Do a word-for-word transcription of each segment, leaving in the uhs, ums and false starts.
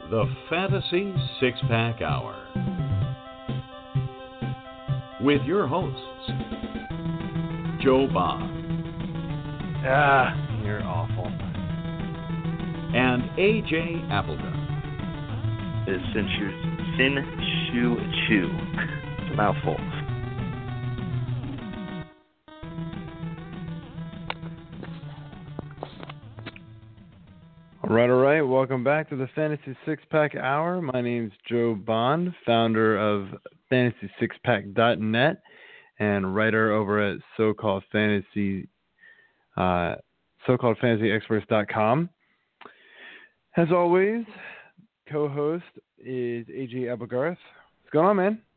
The Fantasy Six Pack Hour with your hosts, Joe Bob. Ah, you're awful. And A J Appleton. Is Sin Shu Sin Shu Chu. It's a mouthful. All right, all right. Welcome back to the Fantasy Six Pack Hour. My name's Joe Bond, founder of fantasy six pack dot net and writer over at so-called fantasy uh, so called fantasy experts dot com. As always, co-host is A J Applegarth. What's going on, man?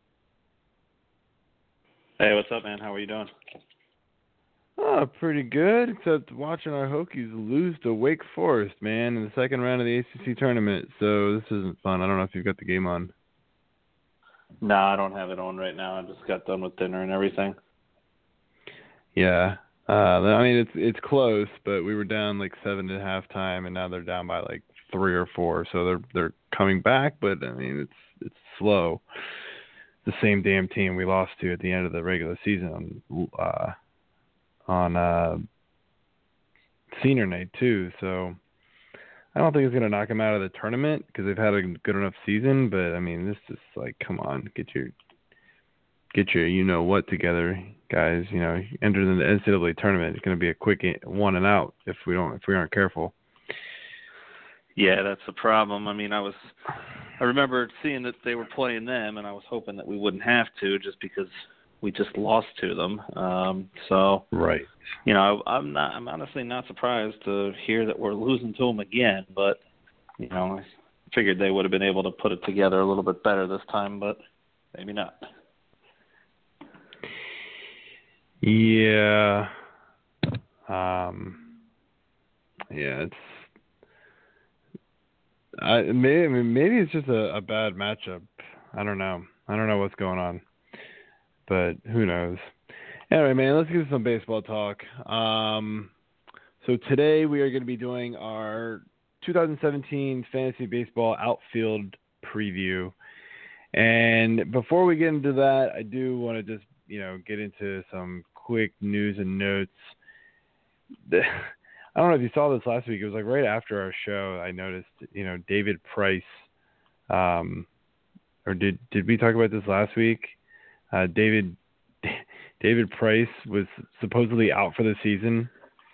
Hey, what's up, man? How are you doing? Oh, pretty good, except watching our Hokies lose to Wake Forest, man, in the second round of the A C C tournament. So this isn't fun. I don't know if you've got the game on. No, I don't have it on right now. I just got done with dinner and everything. Yeah. Uh, I mean, it's it's close, but we were down like seven at halftime, and now they're down by like three or four. So they're they're coming back, but I mean, it's it's slow. The same damn team we lost to at the end of the regular season uh, on uh, senior night too. So I don't think it's gonna knock them out of the tournament because they've had a good enough season. But I mean, this is like, come on, get your get your you know what together, guys. You know, enter the N C double A tournament. It's gonna be a quick one and out if we don't if we aren't careful. Yeah, that's the problem. I mean, I was, I remember seeing that they were playing them, and I was hoping that we wouldn't have to, just because we just lost to them. Um, so, right, you know, I, I'm not, I'm honestly not surprised to hear that we're losing to them again. But, you know, I figured they would have been able to put it together a little bit better this time, but maybe not. Yeah. Um. Yeah, it's. I maybe I mean, maybe it's just a, a bad matchup. I don't know. I don't know what's going on, but who knows? Anyway, man, let's get to some baseball talk. Um, so today we are going to be doing our two thousand seventeen fantasy baseball outfield preview. And before we get into that, I do want to just you know get into some quick news and notes. I don't know if you saw this last week. It was like right after our show. I noticed, you know, David Price. Um, or did did we talk about this last week? Uh, David David Price was supposedly out for the season.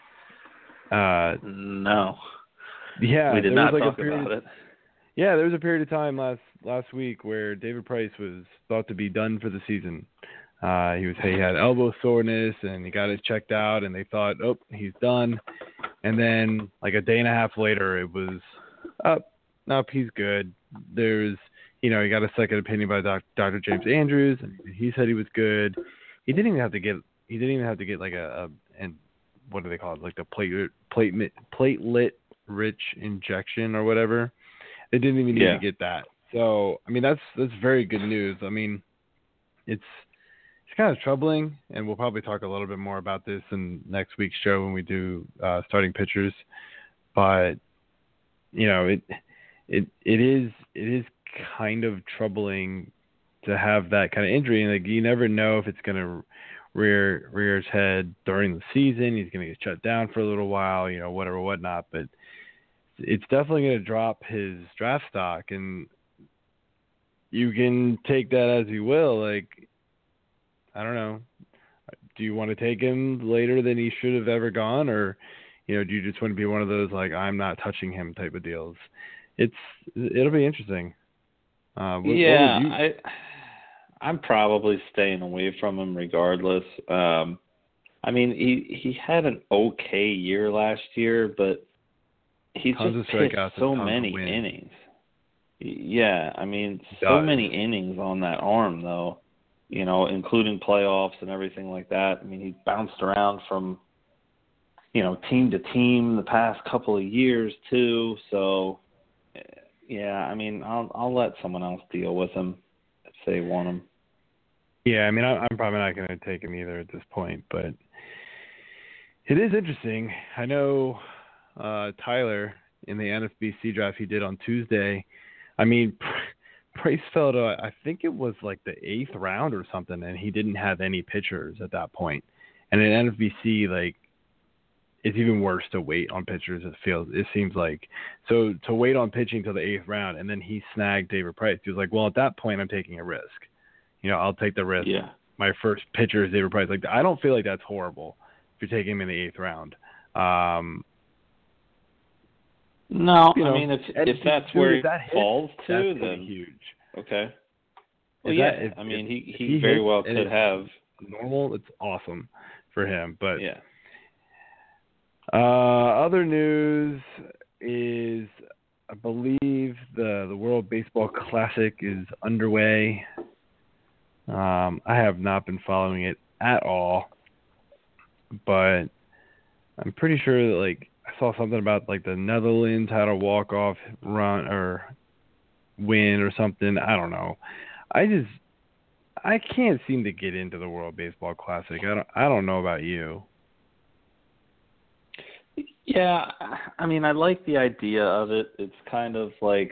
Uh, no. Yeah, we did there not was like talk a period, about it. Yeah, there was a period of time last last week where David Price was thought to be done for the season. Uh, he was he had elbow soreness and he got it checked out, and they thought, oh, he's done. And then, like a day and a half later, it was up, up, he's good. There's, you know, he got a second opinion by Doc, Doctor James Andrews, and he said he was good. He didn't even have to get, he didn't even have to get like a, a and what do they call it, like the platelet, platelet, platelet-rich injection or whatever. They didn't even need yeah. to get that. So, I mean, that's that's very good news. I mean, it's. It's kind of troubling, and we'll probably talk a little bit more about this in next week's show when we do uh, starting pitchers. But you know, it it it is it is kind of troubling to have that kind of injury, and like you never know if it's going to rear rear its head during the season. He's going to get shut down for a little while, you know, whatever, whatnot. But it's definitely going to drop his draft stock, and you can take that as you will, like. I don't know. Do you want to take him later than he should have ever gone, or, you know, do you just want to be one of those like I'm not touching him type of deals? It's it'll be interesting. Uh, what, yeah, what would you... I I'm probably staying away from him regardless. Um, I mean, he he had an okay year last year, but he tons just of pitched strikeouts so and tons many of wins. innings. Yeah, I mean, He so does. many innings on that arm though. You know, including playoffs and everything like that. I mean, he bounced around from, you know, team to team the past couple of years too. So, yeah, I mean, I'll I'll let someone else deal with him if they want him. Yeah, I mean, I, I'm probably not going to take him either at this point, but it is interesting. I know uh, Tyler in the N F B C draft he did on Tuesday I mean, Price fell to, I think it was like the eighth round or something, and he didn't have any pitchers at that point. And in N F B C, like, it's even worse to wait on pitchers. It feels, it seems like, so to wait on pitching till the eighth round, and then he snagged David Price. He was like, well, at that point, I'm taking a risk. You know, I'll take the risk. Yeah. My first pitcher is David Price. Like, I don't feel like that's horrible if you're taking him in the eighth round. Um, no, you know, I mean, if if that's dude, where if that he hits, falls to, that's then huge. Okay. Well, If yeah. that, if, I mean, if, he, if he, he very hits well and could it's have. normal. It's awesome for him. But Yeah. uh, other news is, I believe the the World Baseball Classic is underway. Um, I have not been following it at all, but I'm pretty sure that, like, I saw something about like the Netherlands had a walk off run or win or something. I don't know. I just I can't seem to get into the World Baseball Classic. I don't I don't know about you. Yeah, I mean, I like the idea of it. It's kind of like,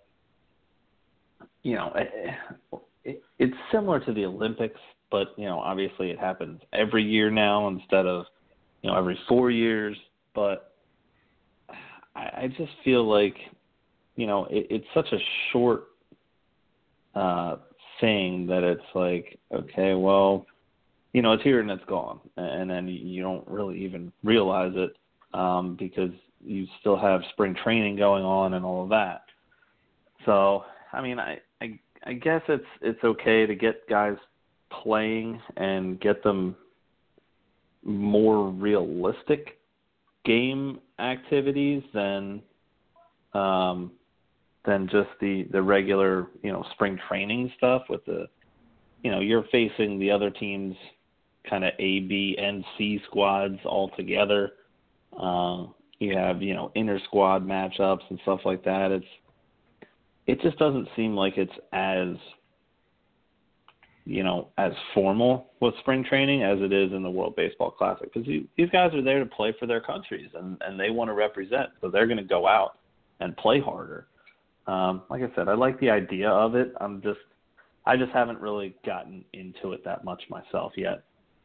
you know, it, it's similar to the Olympics, but, you know, obviously it happens every year now instead of, you know, every four years. But I, I just feel like, you know, it, it's such a short uh, thing that it's like, okay, well, you know, it's here and it's gone. And then you don't really even realize it. Um, because you still have spring training going on and all of that. So, I mean, I, I I guess it's it's okay to get guys playing and get them more realistic game activities than um, than just the, the regular, you know, spring training stuff with the, you know, you're facing the other team's kind of A, B, and C squads all together. Uh, you have, you know, inter squad matchups and stuff like that. It's it just doesn't seem like it's as, you know, as formal with spring training as it is in the World Baseball Classic, because these guys are there to play for their countries and, and they want to represent, so they're going to go out and play harder. Um, like I said, I like the idea of it. I'm just I just haven't really gotten into it that much myself yet.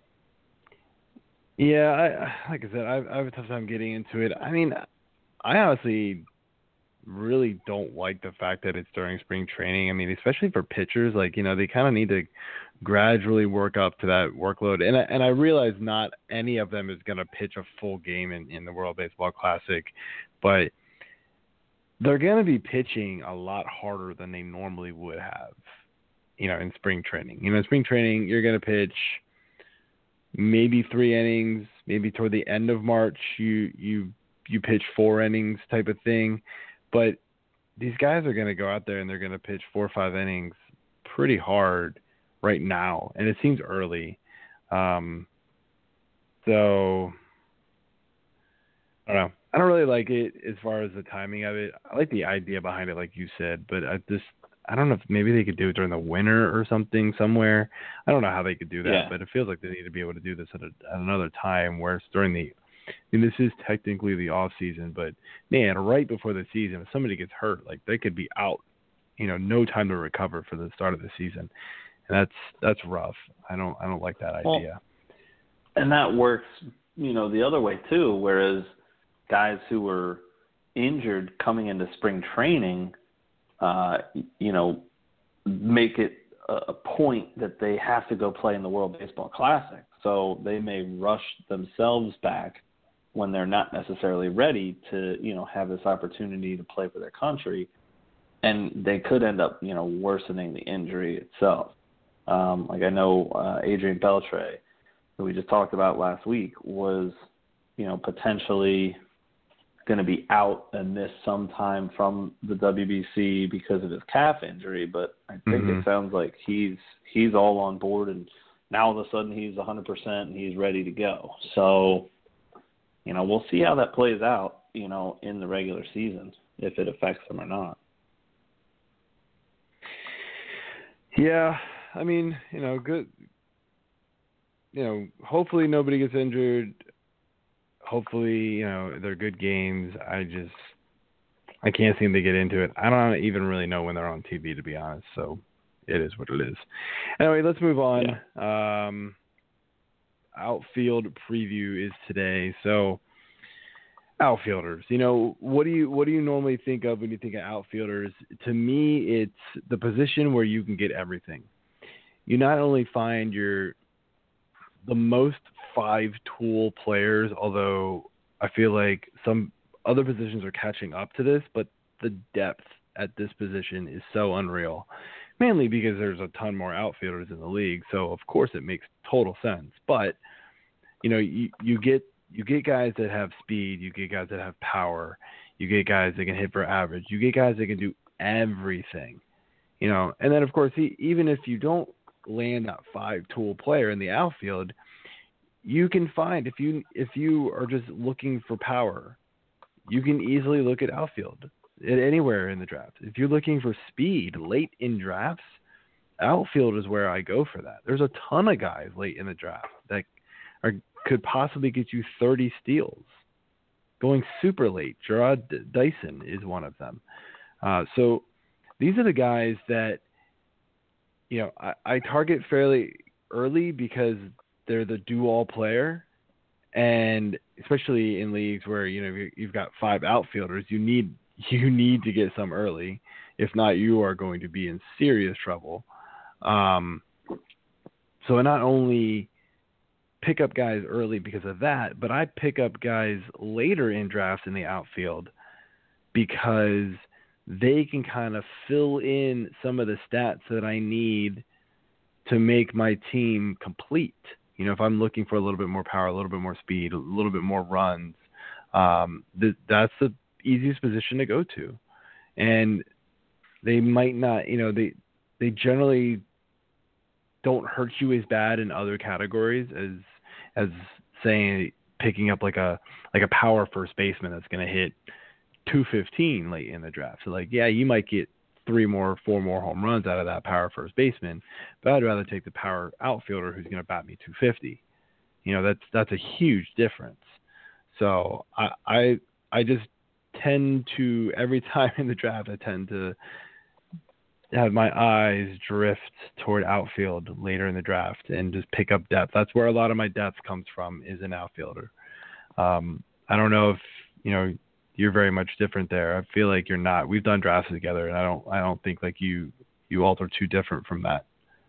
Yeah, I, like I said, I, I have a tough time getting into it. I mean, I honestly really don't like the fact that it's during spring training. I mean, especially for pitchers, like, you know, they kind of need to gradually work up to that workload. And I, and I realize not any of them is going to pitch a full game in, in the World Baseball Classic, but they're going to be pitching a lot harder than they normally would have, you know, in spring training. You know, in spring training, you're going to pitch maybe three innings, maybe toward the end of March, you you you pitch four innings type of thing. But these guys are going to go out there and they're going to pitch four or five innings pretty hard right now, and it seems early. Um, so I don't know. I don't really like it as far as the timing of it. I like the idea behind it, like you said, but I just I don't know if maybe they could do it during the winter or something somewhere. I don't know how they could do that, Yeah. but it feels like they need to be able to do this at, a, at another time where it's during the I mean, this is technically the off season, but man, right before the season, if somebody gets hurt, like they could be out, you know, no time to recover for the start of the season. And that's that's rough. I don't I don't like that idea. Well, and that works, you know, the other way too, whereas guys who were injured coming into spring training, uh, you know, make it a, a point that they have to go play in the World Baseball Classic. So they may rush themselves back when they're not necessarily ready to, you know, have this opportunity to play for their country. And they could end up, you know, worsening the injury itself. Um, like I know uh, Adrian Beltre, who we just talked about last week, was, you know, potentially going to be out and miss some time from the W B C because of his calf injury, but I think Mm-hmm. it sounds like he's he's all on board, and now all of a sudden he's one hundred percent and he's ready to go. So, you know, we'll see how that plays out, you know, in the regular season, if it affects them or not. Yeah, I mean, you know, good. You know, hopefully nobody gets injured. Hopefully, you know, they're good games. I just, I can't seem to get into it. I don't even really know when they're on T V, to be honest. So it is what it is. Anyway, let's move on. Yeah. Um, outfield preview is today. So outfielders, you know, what do you what do you normally think of when you think of outfielders? To me, it's the position where you can get everything. You not only find your the most five-tool players, although I feel like some other positions are catching up to this, but the depth at this position is so unreal, mainly because there's a ton more outfielders in the league. So, of course, it makes total sense. But, you know, you, you get you get guys that have speed. You get guys that have power. You get guys that can hit for average. You get guys that can do everything, you know. And then, of course, he, even if you don't land that five-tool player in the outfield, you can find if you if you are just looking for power, you can easily look at outfield at anywhere in the draft. If you're looking for speed late in drafts, outfield is where I go for that. There's a ton of guys late in the draft that are could possibly get you thirty steals going super late. Gerard Dyson is one of them. Uh, so these are the guys that, you know, I, I target fairly early because they're the do-all player, and especially in leagues where, you know, you've got five outfielders, you need you need to get some early. If not, you are going to be in serious trouble. Um, so I not only pick up guys early because of that, but I pick up guys later in drafts in the outfield because they can kind of fill in some of the stats that I need to make my team complete. You know, if I'm looking for a little bit more power, a little bit more speed, a little bit more runs, um, th- that's the easiest position to go to. And they might not, you know, they they generally don't hurt you as bad in other categories as as saying picking up like a like a power first baseman that's going to hit two fifteen late in the draft. So like, yeah, you might get three more, four more home runs out of that power first baseman, but I'd rather take the power outfielder who's going to bat me two fifty. You know, that's that's a huge difference. So I I I just tend to, every time in the draft, I tend to have my eyes drift toward outfield later in the draft and just pick up depth. That's where a lot of my depth comes from, is an outfielder. Um, I don't know if, you know, you're very much different there. I feel like you're not. We've done drafts together, and I don't I don't think like you you all are too different from that.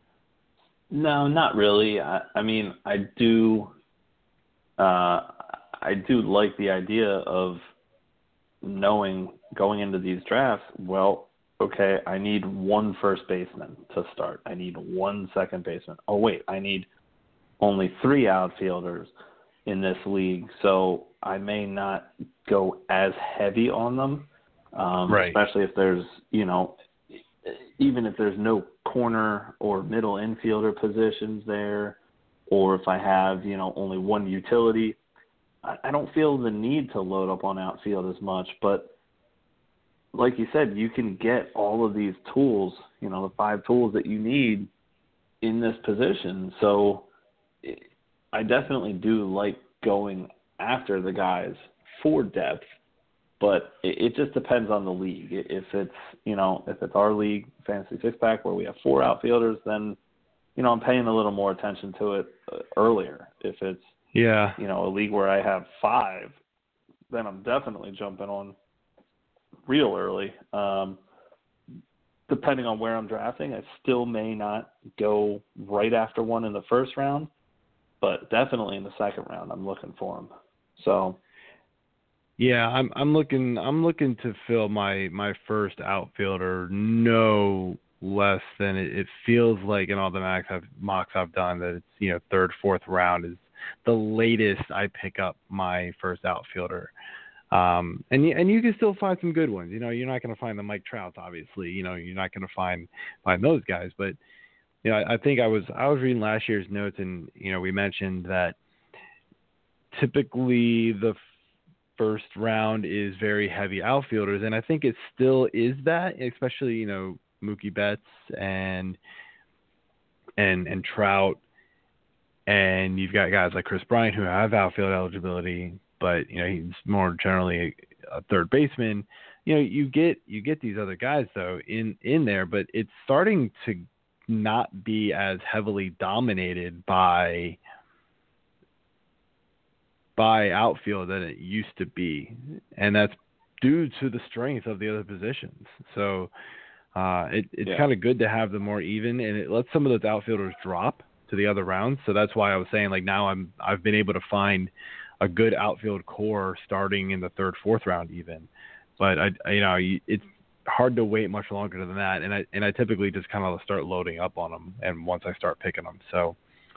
No, not really. I, I mean, I do uh, I do like the idea of knowing going into these drafts, well, okay, I need one first baseman to start. I need one second baseman. Oh, wait, I need only three outfielders in this league, so I may not go as heavy on them, um, right. especially if there's, you know, even if there's no corner or middle infielder positions there, or if I have, you know, only one utility, I, I don't feel the need to load up on outfield as much. But like you said, you can get all of these tools, you know, the five tools that you need in this position. So I definitely do like going after the guys for depth, but it, it just depends on the league. If it's, you know, if it's our league, Fantasy Six Pack, where we have four outfielders, then, you know, I'm paying a little more attention to it uh, earlier. If it's, yeah, you know, a league where I have five, then I'm definitely jumping on real early. Um, depending on where I'm drafting, I still may not go right after one in the first round, but definitely in the second round, I'm looking for them. So, yeah, I'm I'm looking I'm looking to fill my, my first outfielder no less than it, it feels like in all the mocks I've mocks I've done that it's, you know, third, fourth round is the latest I pick up my first outfielder. Um, and you, and you can still find some good ones. You know, you're not going to find the Mike Trouts, obviously. You know, you're not going to find find those guys. But you know, I, I think I was I was reading last year's notes, and you know, we mentioned that typically the f- first round is very heavy outfielders, and I think it still is that, especially, you know, Mookie Betts and and and Trout, and you've got guys like Chris Bryant who have outfield eligibility. But, you know, he's more generally a third baseman. You know, you get you get these other guys though in in there, but it's starting to not be as heavily dominated by by outfield than it used to be, and that's due to the strength of the other positions. So uh, it, it's yeah. kind of good to have them more even, and it lets some of those outfielders drop to the other rounds. So that's why I was saying, like, now I'm I've been able to find a good outfield core starting in the third, fourth round even. But I, I you know, it's hard to wait much longer than that, and I and I typically just kind of start loading up on them, and once I start picking them. So,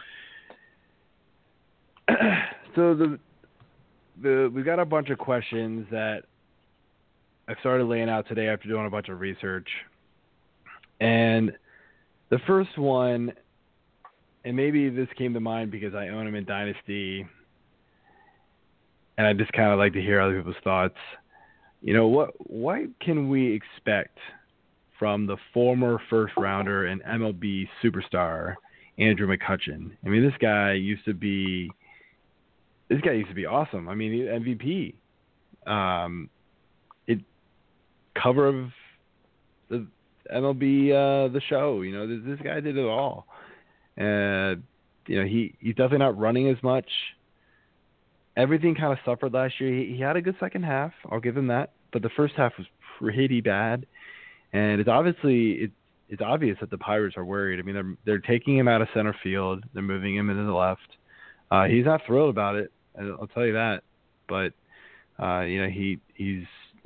so the the we've got a bunch of questions that I started laying out today after doing a bunch of research, and the first one, and maybe this came to mind because I own him in Dynasty, and I just kind of like to hear other people's thoughts. You know, what what can we expect from the former first rounder and M L B superstar Andrew McCutchen? I mean, this guy used to be this guy used to be awesome. I mean, M V P, um, it cover of the M L B uh, the show. You know, this, this guy did it all. Uh, you know, he he's definitely not running as much. Everything kind of suffered last year. He, he had a good second half. I'll give him that. But the first half was pretty bad. And it's obviously it, it's obvious that the Pirates are worried. I mean, they're they're taking him out of center field. They're moving him into the left. Uh, he's not thrilled about it. I'll tell you that. But uh, you know, he he's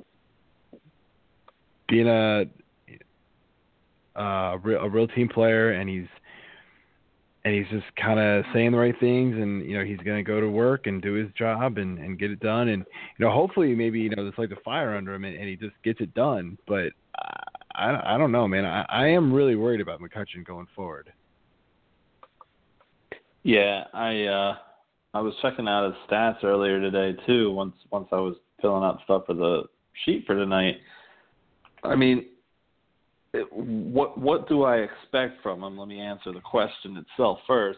being a a real, a real team player, and he's And he's just kind of saying the right things, and, you know, he's going to go to work and do his job and, and get it done. And, you know, hopefully maybe, you know, there's like the fire under him and, and he just gets it done. But I, I don't know, man. I, I am really worried about McCutchen going forward. Yeah, I uh, I was checking out his stats earlier today, too, once once I was filling out stuff for the sheet for tonight. I mean, It, what what do I expect from him? Let me answer the question itself first.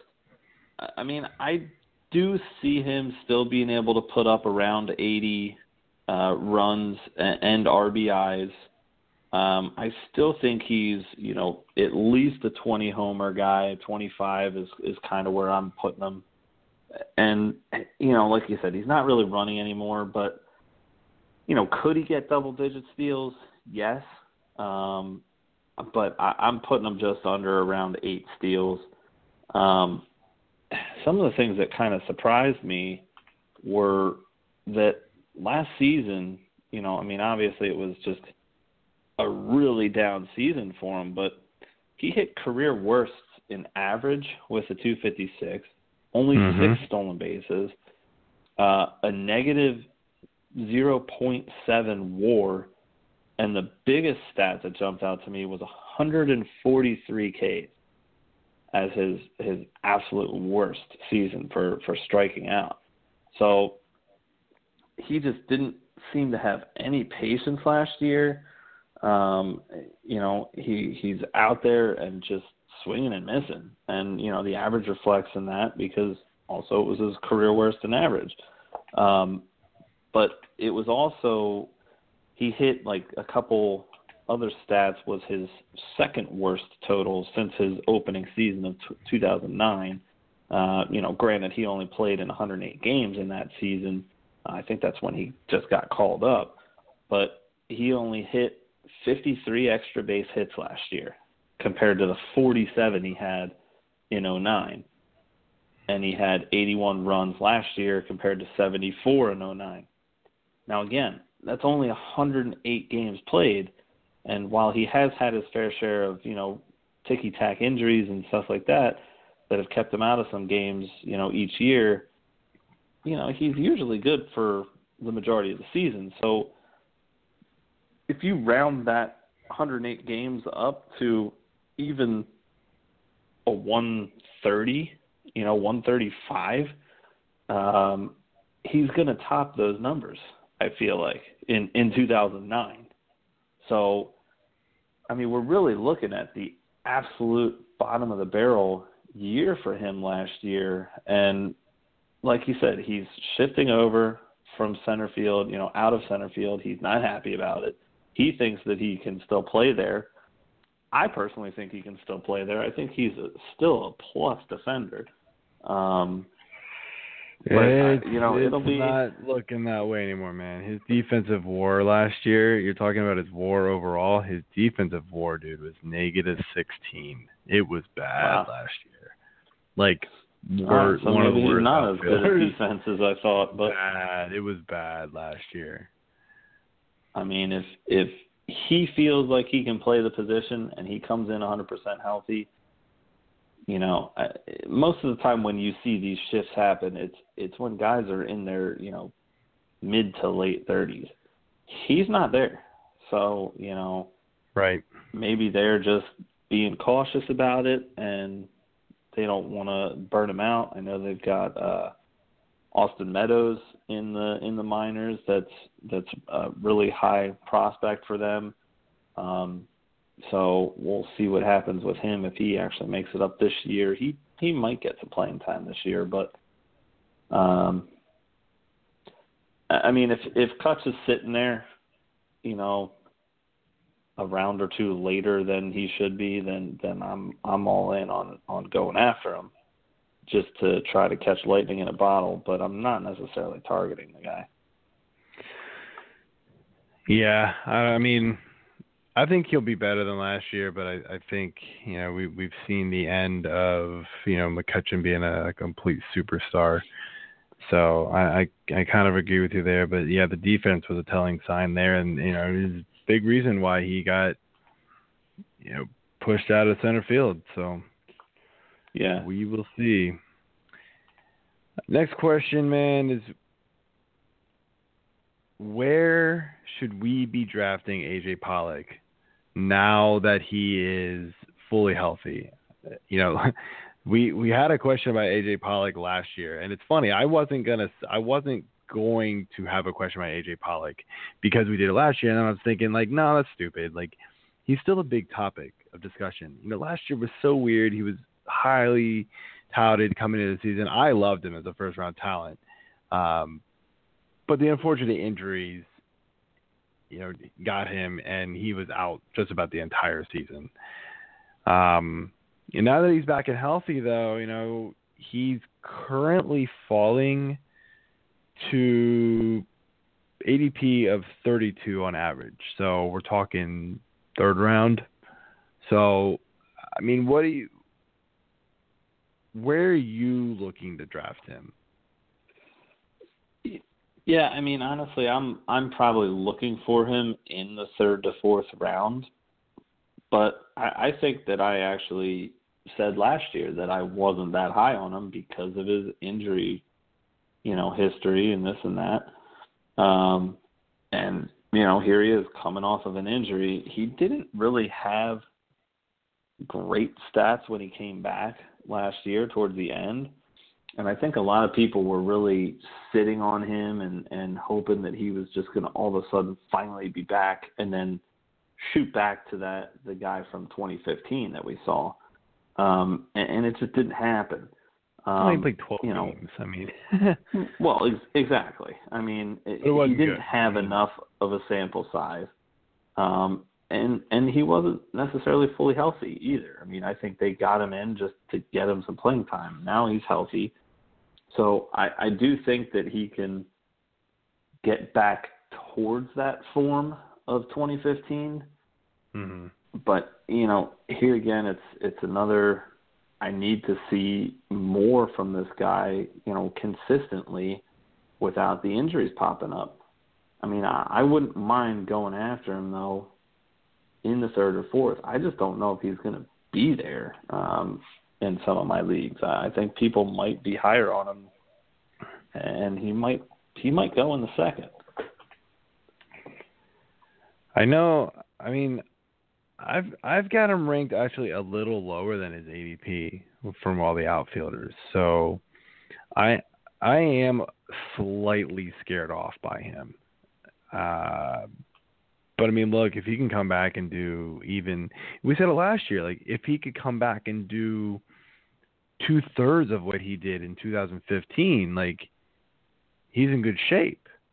I mean, I do see him still being able to put up around eighty uh, runs and, and R B Is. Um, I still think he's, you know, at least a twenty homer guy. twenty-five is is kind of where I'm putting him. And, you know, like you said, he's not really running anymore. But, you know, could he get double digit steals? Yes. Um, But I, I'm putting them just under around eight steals. Um, some of the things that kind of surprised me were that last season, you know, I mean, obviously it was just a really down season for him, but he hit career worsts in average with a two fifty-six, only mm-hmm. six stolen bases, uh, a negative zero point seven WAR. And the biggest stat that jumped out to me was one hundred forty-three Ks as his his absolute worst season for, for striking out. So he just didn't seem to have any patience last year. Um, you know, he he's out there and just swinging and missing. And, you know, the average reflects in that because also it was his career worst in average. Um, but it was also... He hit like a couple other stats, was his second worst total since his opening season of t- two thousand nine. Uh, you know, granted, he only played in one hundred eight games in that season. Uh, I think that's when he just got called up. But he only hit fifty-three extra base hits last year compared to the forty-seven he had in oh nine. And he had eighty-one runs last year compared to seventy-four in oh nine. Now, again, that's only one hundred eight games played, and while he has had his fair share of, you know, ticky-tack injuries and stuff like that that have kept him out of some games, you know, each year, you know, he's usually good for the majority of the season. So if you round that one hundred eight games up to even a one thirty, you know, one thirty-five, um, he's going to top those numbers, I feel like, in, in two thousand nine. So, I mean, we're really looking at the absolute bottom of the barrel year for him last year. And like you said, he's shifting over from center field, you know, out of center field. He's not happy about it. He thinks that he can still play there. I personally think he can still play there. I think he's a, still a plus defender. Um, but, it's, uh, you know, it's it'll be not looking that way anymore, man. His defensive WAR last year, you're talking about his WAR overall. His defensive WAR, dude, was negative sixteen. It was bad wow. last year. Like, Right, so one of the maybe worst he's not as good outfielders. at defense as I thought, but bad. It was bad last year. I mean, if if he feels like he can play the position and he comes in one hundred percent healthy, you know, I, most of the time when you see these shifts happen, it's it's when guys are in their, you know, mid to late thirties. He's not there, so you know, right? Maybe they're just being cautious about it and they don't want to burn him out. I know they've got uh, Austin Meadows in the in the minors. That's that's a really high prospect for them. Um, so we'll see what happens with him if he actually makes it up this year. He he might get some playing time this year, but um, I mean, if if Kutch is sitting there, you know, a round or two later than he should be, then then I'm I'm all in on, on going after him just to try to catch lightning in a bottle, but I'm not necessarily targeting the guy. Yeah, I mean, I think he'll be better than last year, but I, I think, you know, we, we've seen the end of, you know, McCutchen being a, a complete superstar. So I, I I kind of agree with you there, but yeah, the defense was a telling sign there, and you know, it was a big reason why he got, you know, pushed out of center field. So yeah, we will see. Next question, man, is where should we be drafting A J Pollock now that he is fully healthy? You know. We we had a question about A J Pollock last year, and it's funny. I wasn't gonna I wasn't going to have a question about A J Pollock because we did it last year, and I was thinking like, no, that's stupid. Like, he's still a big topic of discussion. You know, last year was so weird. He was highly touted coming into the season. I loved him as a first round talent, um, but the unfortunate injuries, you know, got him, and he was out just about the entire season. Um. And now that he's back and healthy, though, you know, he's currently falling to A D P of thirty-two on average. So we're talking third round. So, I mean, what do you, where are you looking to draft him? Yeah, I mean, honestly, I'm I'm probably looking for him in the third to fourth round. But I, I think that I actually said last year that I wasn't that high on him because of his injury, you know, history and this and that. Um, and, you know, here he is coming off of an injury. He didn't really have great stats when he came back last year towards the end. And I think a lot of people were really sitting on him and, and hoping that he was just going to all of a sudden finally be back and then shoot back to that the guy from twenty fifteen that we saw. Um, and, and it just didn't happen. Um, Only played twelve you know, games. I mean, well, ex- exactly. I mean, it, it he didn't good. have enough of a sample size, um, and and he wasn't necessarily fully healthy either. I mean, I think they got him in just to get him some playing time. Now he's healthy, so I, I do think that he can get back towards that form of twenty fifteen. Mm-hmm. But, you know, here again, it's it's another, I need to see more from this guy, you know, consistently without the injuries popping up. I mean, I, I wouldn't mind going after him, though, in the third or fourth. I just don't know if he's going to be there um, in some of my leagues. I think people might be higher on him, and he might he might go in the second. I know, I mean, I've I've got him ranked actually a little lower than his A D P from all the outfielders. So I I am slightly scared off by him. Uh, but I mean, look, if he can come back and do even, we said it last year, like if he could come back and do two thirds of what he did in two thousand fifteen, like he's in good shape.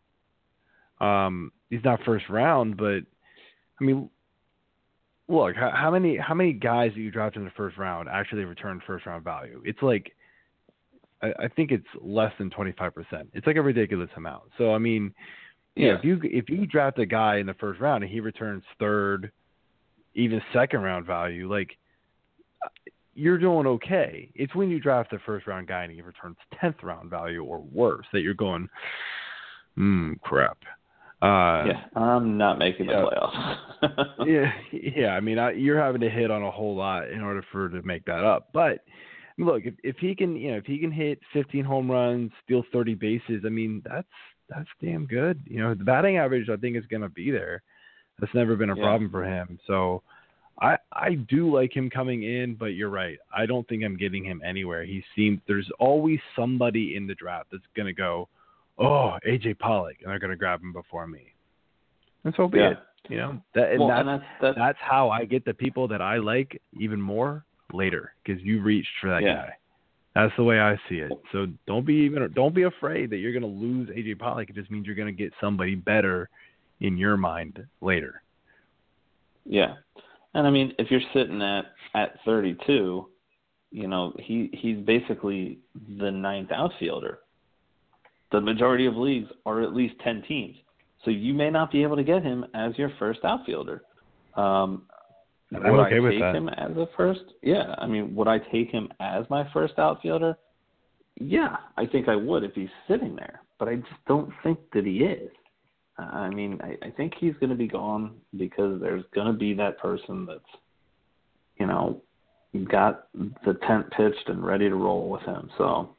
Um, he's not first round, but I mean, look, how, how many how many guys that you draft in the first round actually return first round value? It's like I, I think it's less than twenty-five percent. It's like a ridiculous amount. So I mean, you yeah. know, if you if you draft a guy in the first round and he returns third, even second round value, like you're doing okay. It's when you draft the first round guy and he returns tenth round value or worse that you're going, hmm, crap. Uh, yeah, I'm not making yeah. the playoffs. yeah, yeah. I mean, I, you're having to hit on a whole lot in order for to make that up. But look, if, if he can, you know, if he can hit fifteen home runs, steal thirty bases, I mean, that's that's damn good. You know, the batting average I think is going to be there. That's never been a yeah. problem for him. So I I do like him coming in, but you're right. I don't think I'm getting him anywhere. He seems there's always somebody in the draft that's going to go, oh, A J Pollock, and they're going to grab him before me. And so be yeah. it. You know, that, and, well, that's, and that's, that's that's how I get the people that I like even more later because you reached for that yeah. guy. That's the way I see it. So don't be even don't be afraid that you're going to lose A J Pollock. It just means you're going to get somebody better in your mind later. Yeah, and I mean, if you're sitting at at thirty-two, you know, he he's basically the ninth outfielder. The majority of leagues are at least ten teams. So you may not be able to get him as your first outfielder. Um, I'm would okay I with take that. him as a first? Yeah. I mean, would I take him as my first outfielder? Yeah, I think I would if he's sitting there. But I just don't think that he is. I mean, I, I think he's going to be gone because there's going to be that person that's, you know, got the tent pitched and ready to roll with him. So,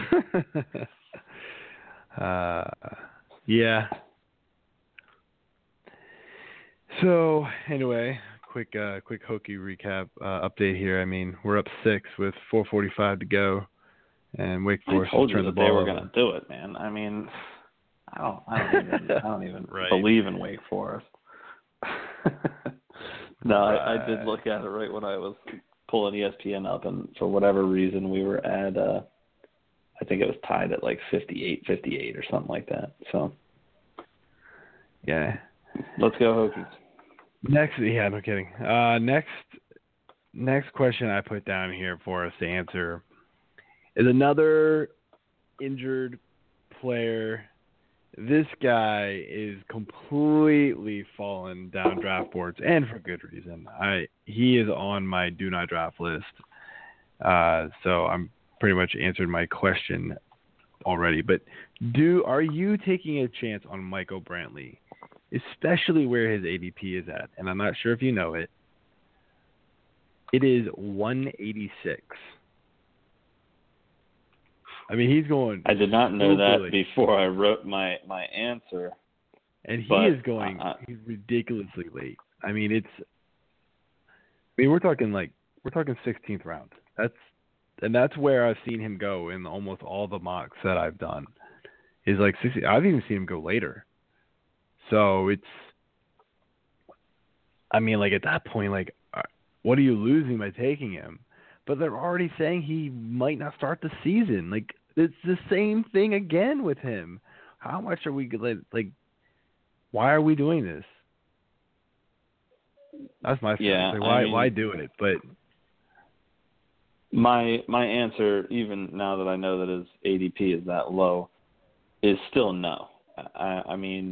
uh, yeah. So anyway, quick, uh, quick Hokie recap uh, update here. I mean, we're up six with four forty-five to go, and Wake Forest I told has you turned that the ball they were over. going to do it, man. I mean, I don't, I don't even, I don't even Right. believe in Wake Forest. no, right. I, I did look at it right when I was pulling E S P N up, and for whatever reason, we were at, uh, I think it was tied at like fifty-eight fifty-eight or something like that. So, yeah. Let's go Hokies. Next, yeah, no kidding. Uh, next, next question I put down here for us to answer is another injured player. This guy is completely fallen down draft boards, and for good reason. I he is on my do not draft list. Uh, so I'm pretty much answered my question already. But do are you taking a chance on Michael Brantley? Especially where his A D P is at, and I'm not sure if you know it. It is one eighty-six. I mean, he's going. I did not know that late. before I wrote my, my answer. And he but, is going. Uh, he's ridiculously late. I mean, it's. I mean, we're talking like we're talking sixteenth round. That's and that's where I've seen him go in almost all the mocks that I've done. Is like sixty. I've even seen him go later. So it's, I mean, like at that point, like, what are you losing by taking him? But they're already saying he might not start the season. Like, it's the same thing again with him. How much are we, like, why are we doing this? That's my yeah, like, why, I mean, why do it? But my my answer, even now that I know that his A D P is that low, is still no. I, I mean,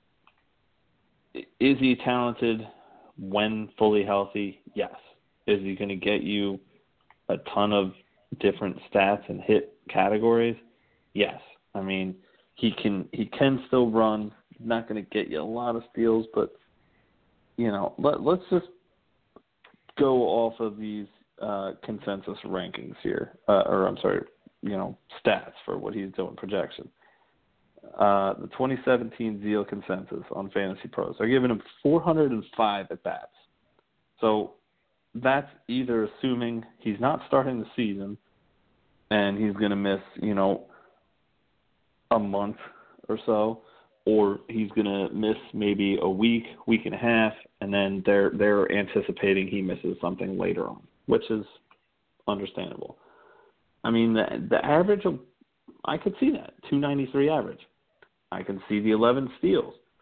is he talented when fully healthy? Yes. Is he going to get you a ton of different stats and hit categories? Yes. I mean, he can he can still run. Not going to get you a lot of steals, but you know, let let's just go off of these uh, consensus rankings here, uh, or I'm sorry, you know, stats for what he's doing, projection. Uh, the twenty seventeen Zeal consensus on Fantasy Pros. They're giving him four hundred five at bats. So that's either assuming he's not starting the season and he's going to miss, you know, a month or so, or he's going to miss maybe a week, week and a half, and then they're they're anticipating he misses something later on, which is understandable. I mean, the, the average of, I could see that, two ninety-three average. I can see the eleven steals.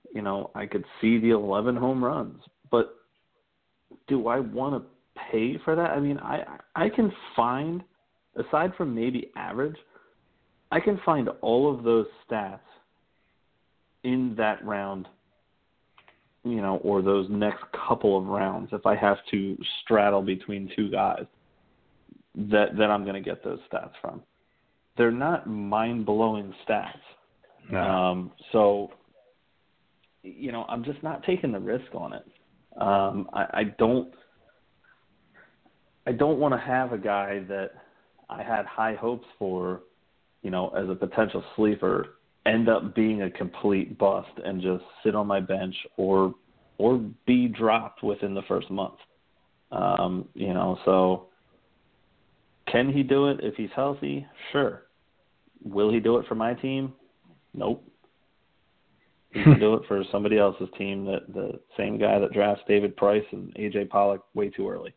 you know, I could see the eleven home runs, but do I want to pay for that? I mean, I I can find, aside from maybe average, I can find all of those stats in that round, you know, or those next couple of rounds if I have to straddle between two guys that, that I'm going to get those stats from. They're not mind-blowing stats. No. Um, so, you know, I'm just not taking the risk on it. Um, I, I don't I don't want to have a guy that I had high hopes for, you know, as a potential sleeper, end up being a complete bust and just sit on my bench or or be dropped within the first month. Um, you know, so can he do it if he's healthy? Sure. Will he do it for my team? Nope. He can do it for somebody else's team, that the same guy that drafts David Price and A J Pollock way too early.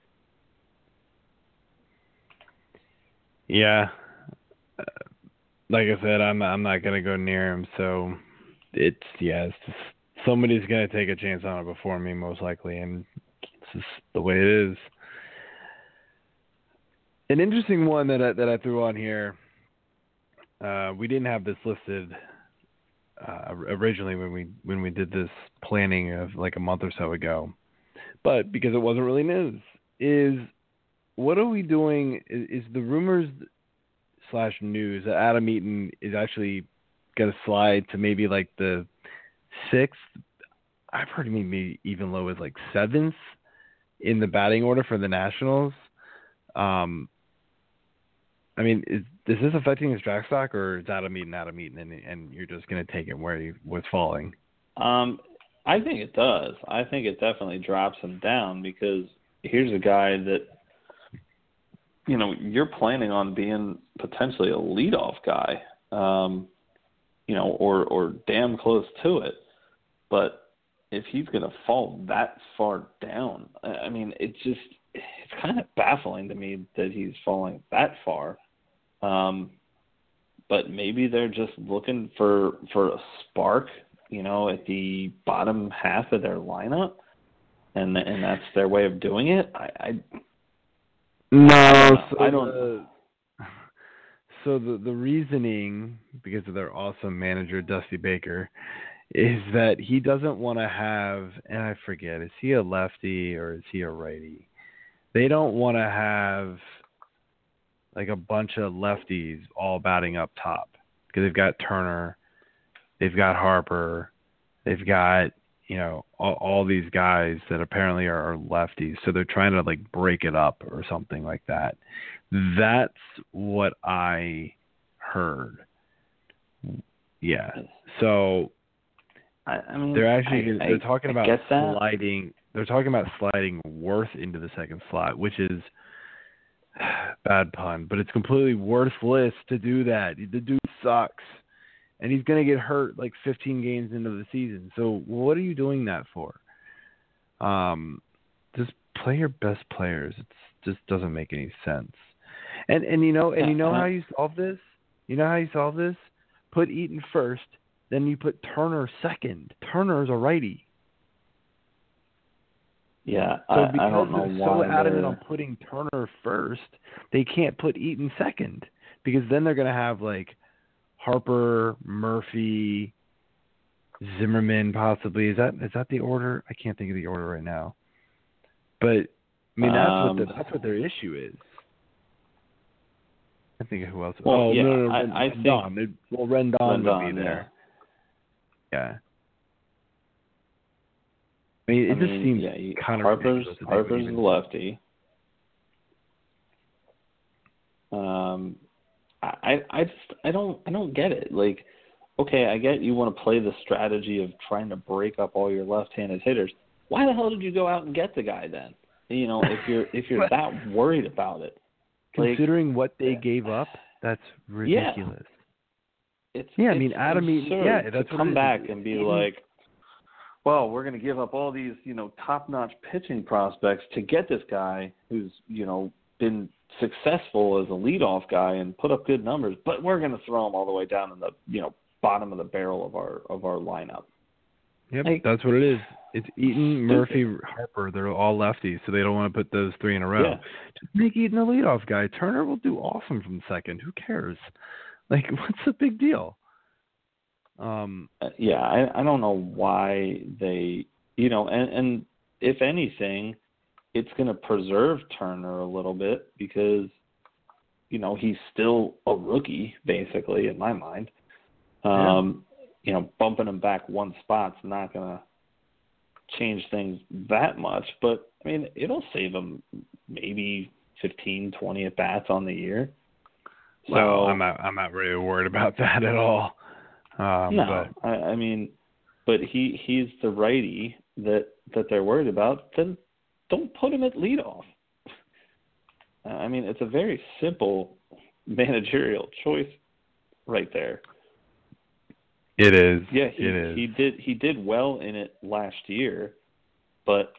Yeah. Uh, like I said, I'm I'm not gonna go near him. So it's yeah, it's just, somebody's gonna take a chance on it before me, most likely, and it's just the way it is. An interesting one that I, that I threw on here. Uh, we didn't have this listed uh, originally when we when we did this planning of like a month or so ago, but because it wasn't really news, is what are we doing? Is, is the rumors slash news that Adam Eaton is actually going to slide to maybe like the sixth? I've heard maybe even low as like seventh in the batting order for the Nationals. Um, I mean, is, is this affecting his draft stock, or is Adam Eaton Adam Eaton, and, and you're just going to take it where he was falling? Um, I think it does. I think it definitely drops him down because here's a guy that, you know, you're planning on being potentially a leadoff guy, um, you know, or or damn close to it. But if he's going to fall that far down, I mean, it just it's kind of baffling to me that he's falling that far. Um, but maybe they're just looking for for a spark, you know, at the bottom half of their lineup, and and that's their way of doing it. I. I No, so I don't. The, so the the reasoning, because of their awesome manager Dusty Baker, is that he doesn't want to have, and I forget, is he a lefty or is he a righty? They don't want to have like a bunch of lefties all batting up top because they've got Turner, they've got Harper, they've got, you know, all, all these guys that apparently are, are lefties. So they're trying to like break it up or something like that. That's what I heard. Yeah. So I, I mean, they're actually I, they're I, talking I about get that. sliding. They're talking about sliding Worth into the second slot, which is bad pun, but it's completely worthless to do that. The dude sucks. And he's going to get hurt like fifteen games into the season. So what are you doing that for? Um, just play your best players. It just doesn't make any sense. And and you know and you know how you solve this? You know how you solve this? Put Eaton first, then you put Turner second. Turner's a righty. Yeah, so I, because I don't know they're why so adamant they're... on putting Turner first, they can't put Eaton second because then they're going to have like Harper, Murphy, Zimmerman, possibly. Is that is that the order? I can't think of the order right now. But I mean, that's um, what the, that's what their issue is. I think of who else. Well, oh yeah, no, no, I, Ren, I think Rendon. It, well, Rendon, Rendon would be there. Yeah. Yeah. I mean, it I just mean, seems yeah, you, kind of Harper's ridiculous. Harper's even... the lefty. Um. I, I just I don't I don't get it. Like, okay, I get you want to play the strategy of trying to break up all your left-handed hitters. Why the hell did you go out and get the guy then? You know, if you're if you're that worried about it. Considering like, what they gave up, that's ridiculous. Yeah, it's, yeah it's I mean, Adam Eaton, yeah, that's to come what back is. and be Eaton, like, well, we're going to give up all these, you know, top-notch pitching prospects to get this guy who's, you know, been successful as a leadoff guy and put up good numbers, but we're going to throw him all the way down in the, you know, bottom of the barrel of our of our lineup. Yep, Like, that's what it is. It's Eaton, Murphy, Harper. They're all lefties, so they don't want to put those three in a row. Yeah. Just make Eaton the leadoff guy. Turner will do awesome from second. Who cares? Like, what's the big deal? Um, yeah, I, I don't know why they, you know, and, and if anything, it's going to preserve Turner a little bit because, you know, he's still a rookie, basically, in my mind. Um, yeah. You know, bumping him back one spot's not going to change things that much, but, I mean, it'll save him maybe fifteen, twenty at-bats on the year. So well, I'm not, I'm not really worried about that at all. Um, no, but. I, I mean, but he, he's the righty that, that they're worried about, then don't put him at leadoff. I mean, it's a very simple managerial choice right there. It is. Yeah, he, it is. he did he did well in it last year, but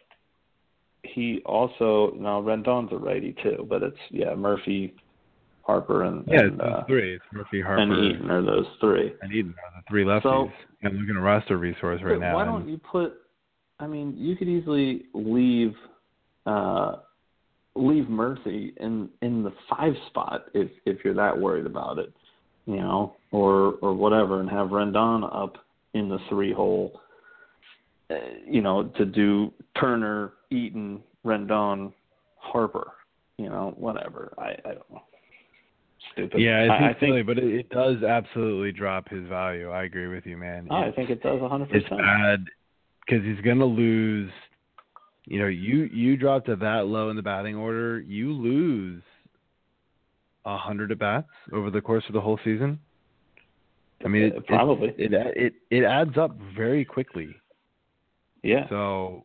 he also now Rendon's a righty too, but it's yeah Murphy, Harper, and yeah, and, it's those uh, three. It's Murphy, Harper, and Eaton are those three. And Eaton are the three lefties. So, I'm looking at roster resource right now. Why don't you put? I mean, you could easily leave. Uh, leave Murphy in, in the five spot if, if you're that worried about it, you know, or or whatever, and have Rendon up in the three hole, uh, you know, to do Turner, Eaton, Rendon, Harper, you know, whatever. I, I don't know. Stupid. Yeah, I think, I, I think silly, but it, it does absolutely drop his value. I agree with you, man. I It, think it does one hundred percent. It's bad because he's going to lose. You know, you, you drop to that low in the batting order, you lose a hundred at bats over the course of the whole season. I mean, it, probably it, it it it adds up very quickly. Yeah. So,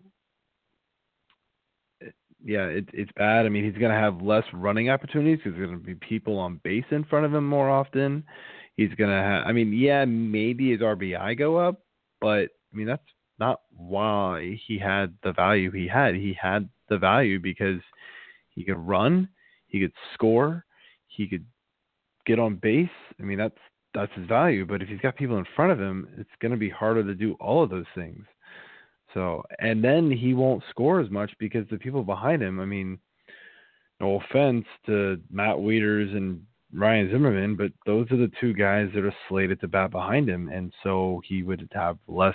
yeah, it, it's bad. I mean, he's going to have less running opportunities because there's going to be people on base in front of him more often. He's going to have. I mean, yeah, maybe his R B I go up, but I mean that's not why he had the value he had. He had the value because he could run, he could score, he could get on base. I mean, that's that's his value. But if he's got people in front of him, it's going to be harder to do all of those things. So, and then he won't score as much because the people behind him, I mean, no offense to Matt Wieters and Ryan Zimmerman, but those are the two guys that are slated to bat behind him. And so he would have less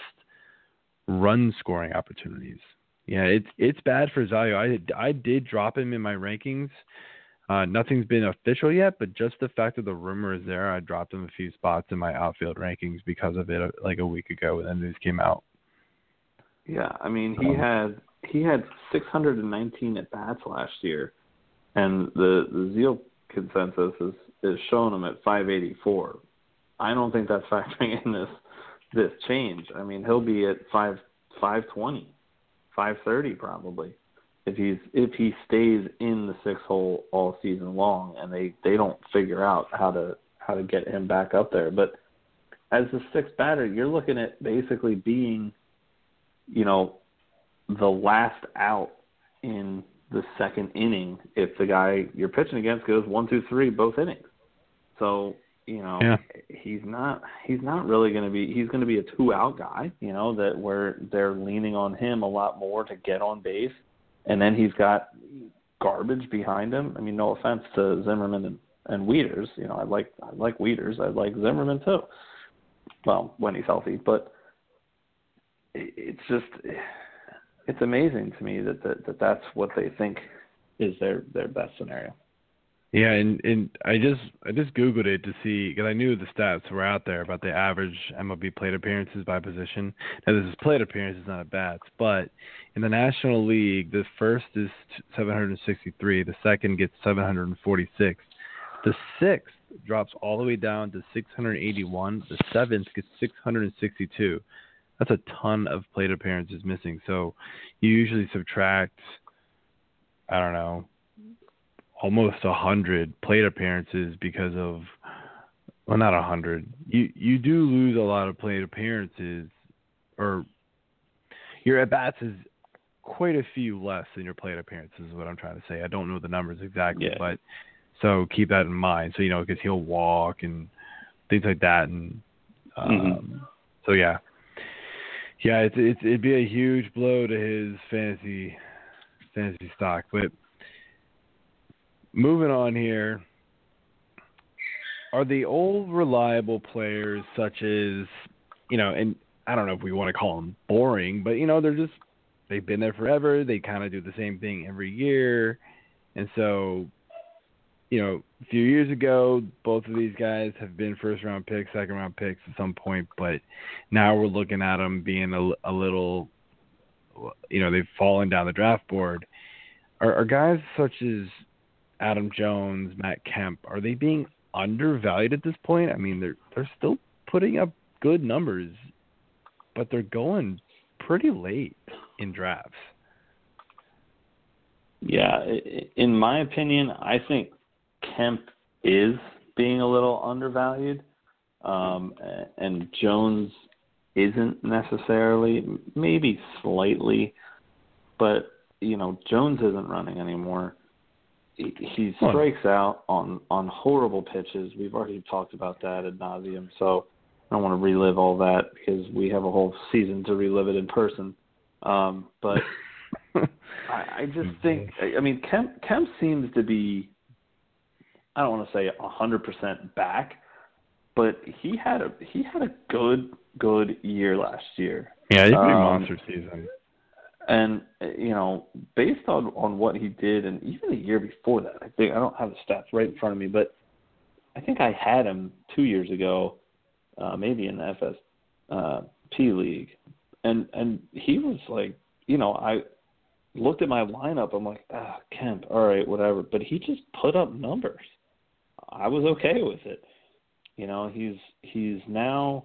run scoring opportunities. Yeah, it's it's bad for his value. I I did drop him in my rankings. Uh, nothing's been official yet, but just the fact that the rumor is there, I dropped him a few spots in my outfield rankings because of it, like a week ago when the news came out. Yeah, I mean he had he had six hundred nineteen at bats last year, and the the Zeal consensus is is showing him at five eighty-four. I don't think that's factoring in this. This change. I mean, he'll be at five five twenty, five thirty probably, if he's if he stays in the six hole all season long, and they, they don't figure out how to how to get him back up there. But as the sixth batter, you're looking at basically being, you know, the last out in the second inning if the guy you're pitching against goes one, two, three both innings. So you know, yeah. he's not he's not really going to be he's going to be a two out guy, you know, that where they're leaning on him a lot more to get on base, and then he's got garbage behind him. I mean, no offense to Zimmerman and, and Wieters, you know, I like I like Wieters, I like Zimmerman too. Well, when he's healthy, but it's just it's amazing to me that that, that that's what they think is their, their best scenario. Yeah, and, and I just I just Googled it to see, because I knew the stats were out there about the average M L B plate appearances by position. Now, this is plate appearances, not at bats, but in the National League, the first is seven hundred sixty-three, the second gets seven hundred forty-six, the sixth drops all the way down to six hundred eighty-one, the seventh gets six hundred sixty-two. That's a ton of plate appearances missing. So you usually subtract, I don't know, almost a hundred plate appearances because of, well, not a hundred. You you do lose a lot of plate appearances, or your at bats is quite a few less than your plate appearances. Is what I'm trying to say. I don't know the numbers exactly, yeah. but so keep that in mind. So you know, because he'll walk and things like that, and um, mm-hmm. so yeah, Yeah, it's, it's it'd be a huge blow to his fantasy fantasy stock. But moving on here, are the old reliable players such as, you know, and I don't know if we want to call them boring, but you know, they're just they've been there forever. They kind of do the same thing every year, and so, you know, a few years ago, both of these guys have been first-round picks, second-round picks at some point, but now we're looking at them being a, a little, you know, they've fallen down the draft board. Are, are guys such as Adam Jones, Matt Kemp, are they being undervalued at this point? I mean, they're they're still putting up good numbers, but they're going pretty late in drafts. Yeah, in my opinion, I think Kemp is being a little undervalued, um, and Jones isn't necessarily, maybe slightly, but, you know, Jones isn't running anymore. He, he strikes out on, on horrible pitches. We've already talked about that ad nauseum, so I don't want to relive all that because we have a whole season to relive it in person. Um, but I, I just think, I mean, Kemp, Kemp seems to be, I don't want to say one hundred percent back, but he had a he had a good good year last year. Yeah, he's a pretty um, monster season. And you know, based on, on what he did, and even the year before that, I think I don't have the stats right in front of me, but I think I had him two years ago, uh, maybe in the F S P league, and and he was like, you know, I looked at my lineup, I'm like, ah, Kemp, all right, whatever, but he just put up numbers. I was okay with it. You know, he's he's now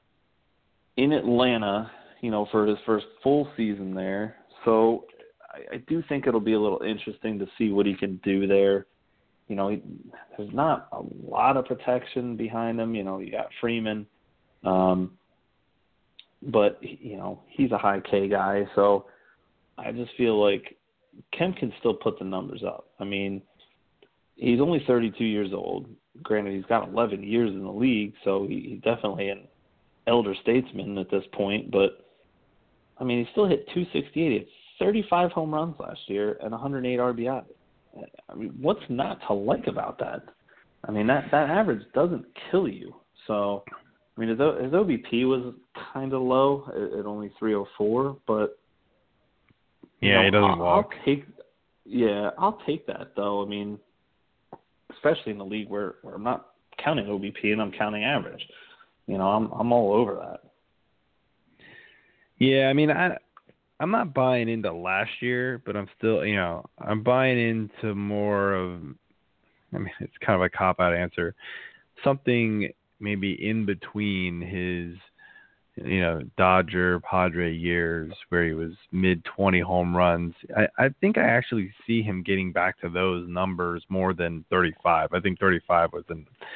in Atlanta, you know, for his first full season there. So I, I do think it'll be a little interesting to see what he can do there. You know, he, there's not a lot of protection behind him. You know, you got Freeman. Um, but, you know, he's a high K guy. So I just feel like Kemp can still put the numbers up. I mean, he's only thirty-two years old. Granted, he's got eleven years in the league, so he, he's definitely an elder statesman at this point. But, I mean, he still hit two sixty-eight. He had thirty-five home runs last year and one hundred eight R B Is. I mean, what's not to like about that? I mean, that, that average doesn't kill you. So, I mean, his, his O B P was kind of low at, at only three oh four, but yeah, you know, he doesn't I'll, walk. I'll take, yeah, I'll take that though. I mean, especially in the league where, where I'm not counting O B P and I'm counting average. You know, I'm I'm all over that. Yeah, I mean, I I'm not buying into last year, but I'm still, you know, I'm buying into more of, I mean, it's kind of a cop-out answer, something maybe in between his, you know, Dodger, Padre years where he was mid twenty home runs. I, I think I actually see him getting back to those numbers more than thirty-five. I think thirty-five was a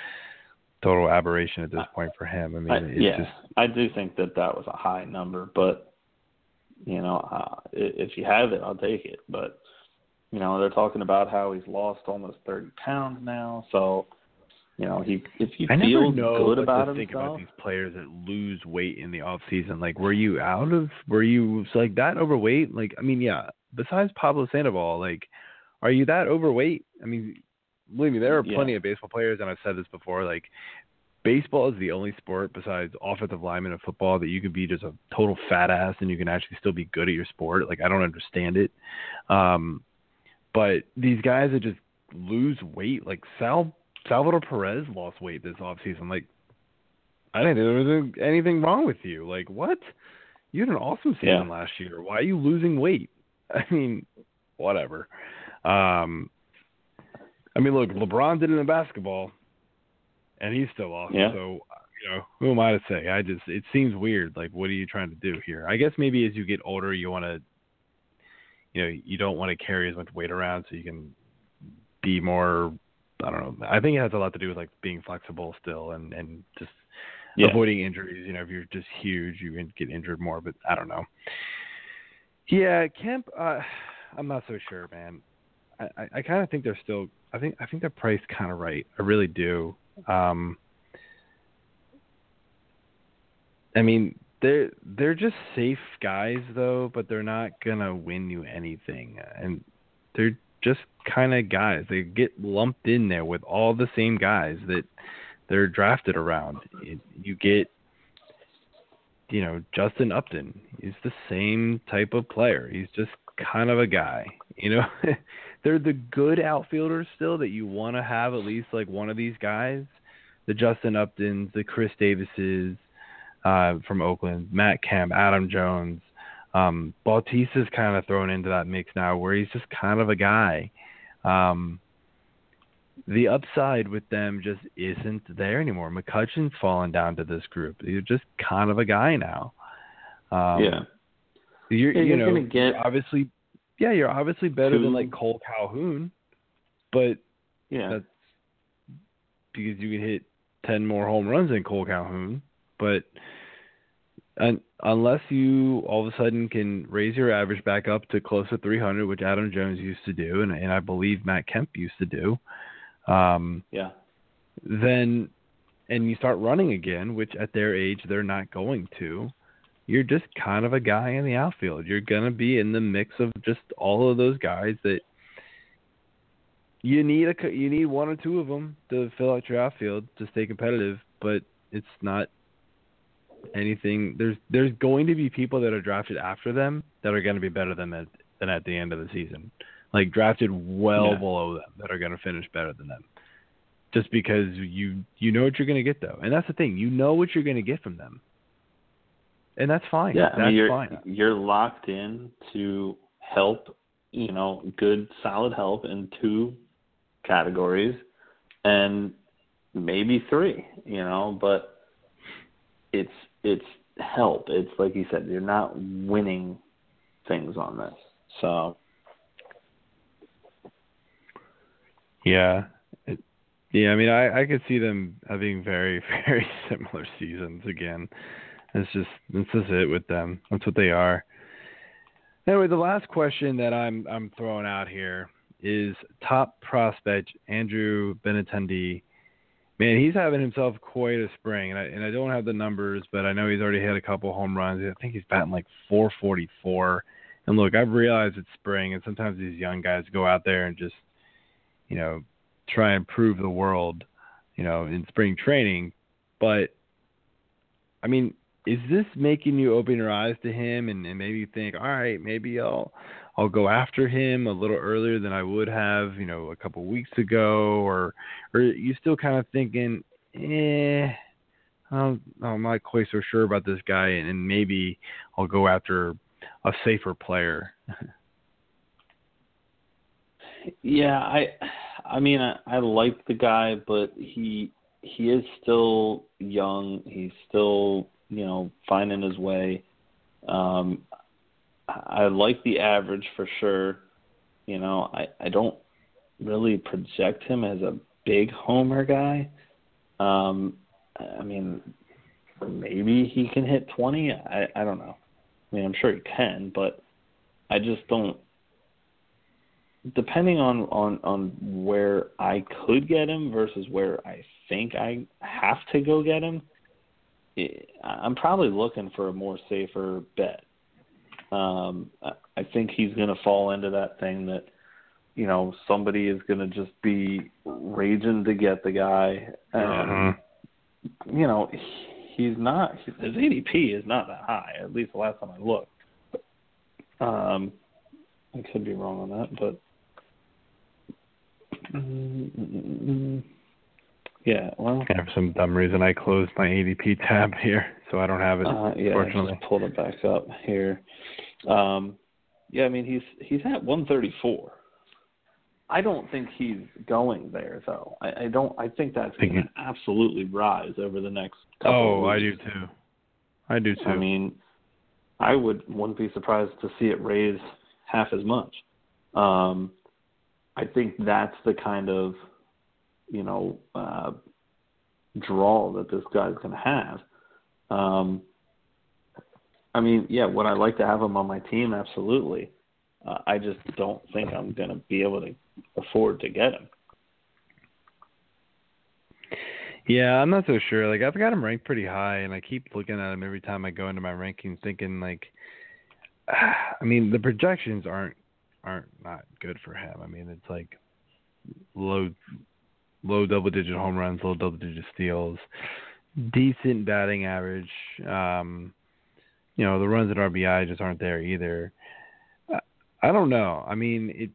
total aberration at this point for him. I mean, I, it's yeah, just, I do think that that was a high number, but, you know, uh, if you have it, I'll take it. But, you know, they're talking about how he's lost almost thirty pounds now, so, you know, he if he I never feels know good what about to think himself. about these players that lose weight in the off season. Like, were you out of? Were you like that overweight? Like, I mean, yeah. Besides Pablo Sandoval, like, are you that overweight? I mean, believe me, there are plenty yeah. of baseball players, and I've said this before. Like, baseball is the only sport besides offensive lineman and football that you can be just a total fat ass and you can actually still be good at your sport. Like, I don't understand it. Um, but these guys that just lose weight, like Sal. Salvador Perez lost weight this offseason. Like, I didn't think there was anything wrong with you. Like, what? You had an awesome season Yeah. last year. Why are you losing weight? I mean, whatever. Um, I mean, look, LeBron did it in basketball, and he's still awesome. Yeah. So, you know, who am I to say? I just, it seems weird. Like, what are you trying to do here? I guess maybe as you get older, you want to, you know, you don't want to carry as much weight around so you can be more, I don't know. I think it has a lot to do with like being flexible still and, and just Yeah. avoiding injuries. You know, if you're just huge, you can get injured more, but I don't know. Yeah, Kemp, uh, I'm not so sure, man. I, I, I kind of think they're still, I think, I think they're priced kind of right. I really do. Um, I mean, they're they're just safe guys though, but they're not gonna win you anything, and they're just kind of guys. They get lumped in there with all the same guys that they're drafted around. It, you get, you know, Justin Upton. He's the same type of player. He's just kind of a guy. You know, they're the good outfielders still that you want to have at least like one of these guys. The Justin Uptons, the Chris Davises uh, from Oakland, Matt Kemp, Adam Jones. Um, Bautista's kind of thrown into that mix now where he's just kind of a guy. Um, the upside with them just isn't there anymore. McCutchen's fallen down to this group. You're just kind of a guy now. Um, yeah. You're, yeah, you you're know, gonna get obviously, yeah, you're obviously better two, than like Cole Calhoun, but yeah, that's because you can hit ten more home runs than Cole Calhoun. But un- unless you all of a sudden can raise your average back up to close to three hundred, which Adam Jones used to do, and, and I believe Matt Kemp used to do, um, yeah, then and you start running again, which at their age they're not going to, you're just kind of a guy in the outfield. You're going to be in the mix of just all of those guys that you need a you need one or two of them to fill out your outfield to stay competitive, but it's not anything. There's there's going to be people that are drafted after them that are going to be better than at, than at the end of the season, like drafted well yeah. below them that are going to finish better than them, just because you you know what you're going to get though, and that's the thing. You know what you're going to get from them, and that's fine. Yeah, that's I mean, you're, fine. You're locked in to help, you know, good, solid help in two categories and maybe three, you know, but it's it's help. It's like you said, you're not winning things on this. So yeah. It, yeah, I mean, I, I could see them having very, very similar seasons again. It's just, this is it with them. That's what they are. Anyway, the last question that I'm I'm throwing out here is top prospect Andrew Benintendi. Man, he's having himself quite a spring, and I, and I don't have the numbers, but I know he's already hit a couple home runs. I think he's batting like four forty-four. And look, I've realized it's spring, and sometimes these young guys go out there and just, you know, try and prove the world, you know, in spring training. But, I mean, is this making you open your eyes to him and, and maybe think, all right, maybe I'll I'll go after him a little earlier than I would have, you know, a couple weeks ago, or or you still kind of thinking, eh, I'm, I'm not quite so sure about this guy, and, and maybe I'll go after a safer player. yeah, I I mean I, I like the guy, but he he is still young. He's still, you know, finding his way. Um, I like the average for sure. You know, I, I don't really project him as a big homer guy. Um, I mean, maybe he can hit twenty. I, I don't know. I mean, I'm sure he can, but I just don't. Depending on, on, on where I could get him versus where I think I have to go get him, I'm probably looking for a more safer bet. Um, I think he's going to fall into that thing that, you know, somebody is going to just be raging to get the guy. And, Mm-hmm. you know, he's not, his A D P is not that high, at least the last time I looked. Um, I could be wrong on that, but mm, yeah, well, I have some dumb reason I closed my A D P tab here, so I don't have it. uh, yeah, Fortunately, I just pulled it back up here. Um, yeah, I mean he's he's at one thirty-four. I don't think he's going there though. I, I don't. I think that's going to absolutely rise over the next couple oh, of I weeks. do too. I do too. I mean, I would wouldn't be surprised to see it raise half as much. Um, I think that's the kind of, you know, uh, draw that this guy's going to have. Um, I mean, yeah, would I like to have him on my team? Absolutely. Uh, I just don't think I'm going to be able to afford to get him. Yeah, I'm not so sure. Like, I've got him ranked pretty high, and I keep looking at him every time I go into my rankings, thinking like, I mean, the projections aren't aren't not good for him. I mean, it's like low low double digit home runs, low double digit steals, decent batting average. Um, you know, the runs at R B I just aren't there either. I, I don't know. I mean, it.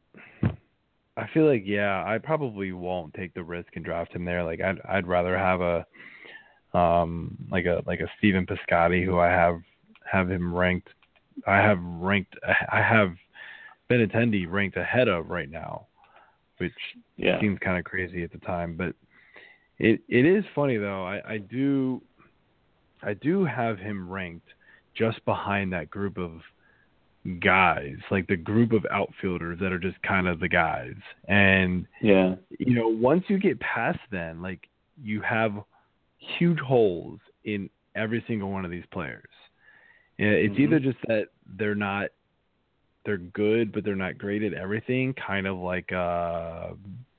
I feel like yeah, I probably won't take the risk and draft him there. Like I'd I'd rather have a um like a like a Stephen Piscotty, who I have have him ranked. I have ranked. I have Benintendi ranked ahead of right now, which yeah. seems kind of crazy at the time. But it it is funny though. I, I do I do have him ranked just behind that group of guys, like the group of outfielders that are just kind of the guys. And yeah, you know, once you get past then, like you have huge holes in every single one of these players. It's mm-hmm. either just that they're not they're good, but they're not great at everything, kind of like uh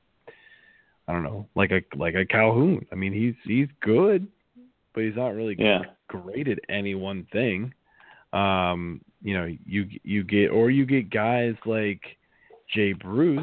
I don't know, like a like a Calhoun. I mean, he's he's good, but he's not really yeah. great at any one thing. Um, you know, you you get or you get guys like Jay Bruce,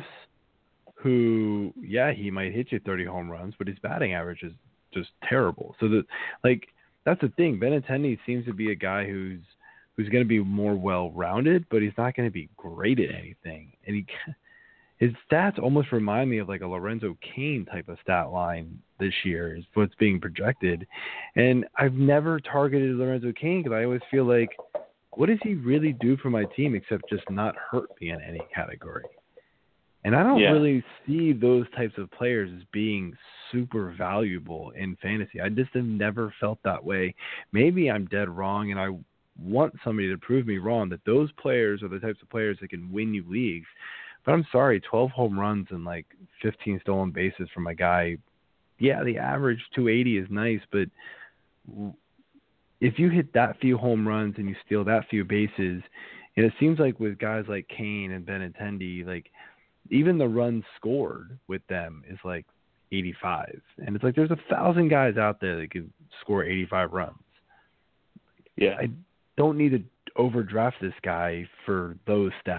who yeah, he might hit you thirty home runs, but his batting average is just terrible. So that like that's the thing. Benintendi seems to be a guy who's who's going to be more well-rounded, but he's not going to be great at anything. And he his stats almost remind me of like a Lorenzo Cain type of stat line this year is what's being projected. And I've never targeted Lorenzo Cain because I always feel like, what does he really do for my team except just not hurt me in any category? And I don't yeah. really see those types of players as being super valuable in fantasy. I just have never felt that way. Maybe I'm dead wrong, and I want somebody to prove me wrong, that those players are the types of players that can win you leagues. But I'm sorry, twelve home runs and like fifteen stolen bases from a guy. Yeah, the average two eighty is nice, but if you hit that few home runs and you steal that few bases, and it seems like with guys like Cain and Benintendi, like even the runs scored with them is like eighty-five. And it's like there's a thousand guys out there that can score eighty-five runs. Yeah. I don't need to overdraft this guy for those stats.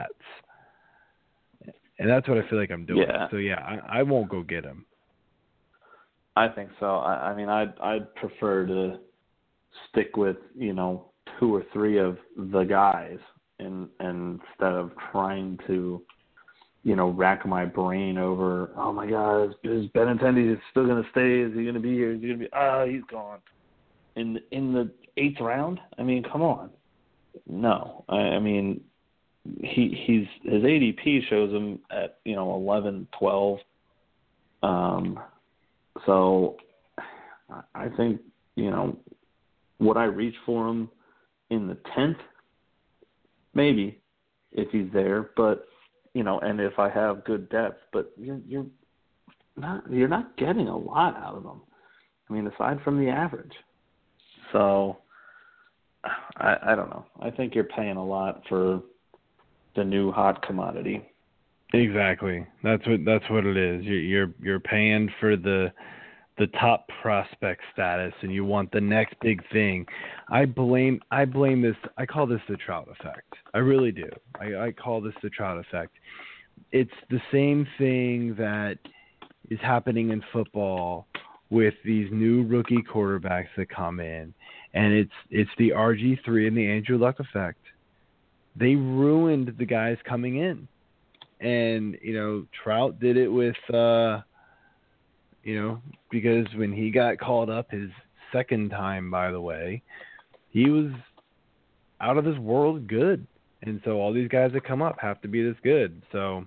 And that's what I feel like I'm doing. Yeah. So, yeah, I, I won't go get him. I think so. I, I mean, I'd, I'd prefer to stick with, you know, two or three of the guys and, and instead of trying to, you know, rack my brain over, oh, my God, is Benintendi still going to stay? Is he going to be here? Is he going to be – oh, he's gone. In, in the eighth round? I mean, come on. No. I, I mean – He he's his A D P shows him at, you know, eleven, twelve. Um, so I think, you know, would I reach for him in the tenth? Maybe, if he's there. But, you know, and if I have good depth, but you're you're not you're not getting a lot out of him. I mean, aside from the average. So I I don't know. I think you're paying a lot for the new hot commodity. Exactly. That's what that's what it is. You're you're you're paying for the the top prospect status, and you want the next big thing. I blame I blame this. I call this the Trout effect. I really do. I, I call this the Trout effect. It's the same thing that is happening in football with these new rookie quarterbacks that come in, and it's it's the R G three and the Andrew Luck effect. They ruined the guys coming in. And, you know, Trout did it with, uh, you know, because when he got called up his second time, by the way, he was out of this world good. And so all these guys that come up have to be this good. So,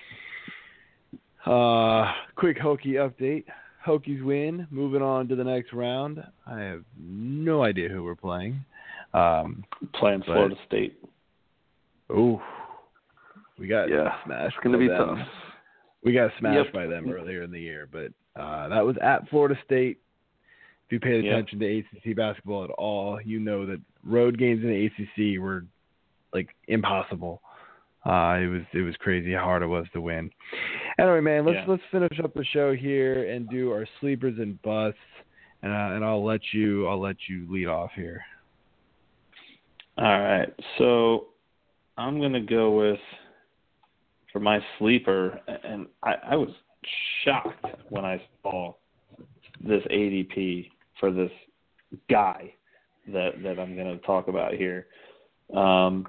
uh, quick Hokie update. Hokies win. Moving on to the next round. I have no idea who we're playing. Um, playing but, Florida State. Oh, we got yeah, smashed. It's going to be them. tough. We got smashed yep. by them earlier in the year, but uh, that was at Florida State. If you paid attention yep. to A C C basketball at all, you know that road games in the A C C were like impossible. Uh, it was it was crazy how hard it was to win. Anyway, man, let's Yeah. let's finish up the show here and do our sleepers and busts, and uh, and I'll let you I'll let you lead off here. All right, so I'm gonna go with for my sleeper, and I, I was shocked when I saw this A D P for this guy that that I'm going to talk about here. Um,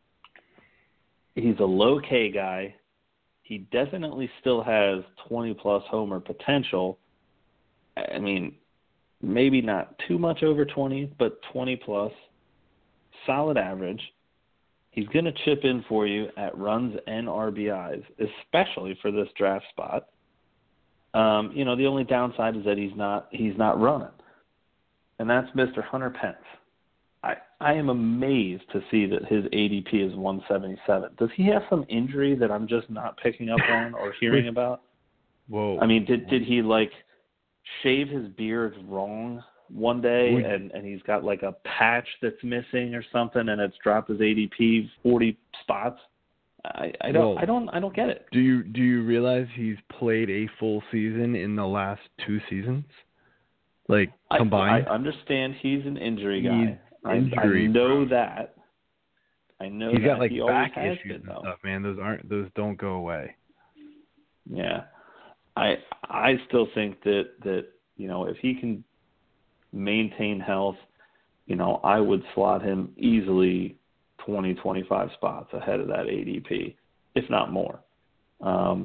he's a low K guy. He definitely still has twenty plus homer potential. I mean, maybe not too much over twenty, but twenty plus, solid average. He's going to chip in for you at runs and R B Is, especially for this draft spot. Um, you know, the only downside is that he's not he's not running, and that's Mister Hunter Pence. I I am amazed to see that his A D P is one seventy-seven. Does he have some injury that I'm just not picking up on or hearing about? Whoa! I mean, did did he like shave his beard wrong one day, Would, and, and he's got like a patch that's missing or something, and it's dropped his A D P forty spots? I, I don't well, I don't I don't get it. Do you do you realize he's played a full season in the last two seasons, like combined? I, I understand he's an injury He's guy. I, injury I know prone. that. I know he's that. got like he back always has issues been, and though. stuff, man. Those aren't those don't go away. Yeah, I I still think that that you know if he can maintain health, you know I would slot him easily twenty, twenty-five spots ahead of that A D P, if not more. Um,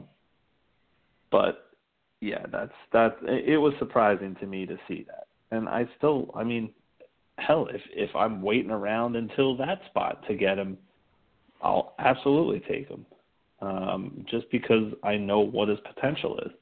but yeah, that's that. It was surprising to me to see that, and I still, I mean, hell, if if I'm waiting around until that spot to get him, I'll absolutely take him, um, just because I know what his potential is.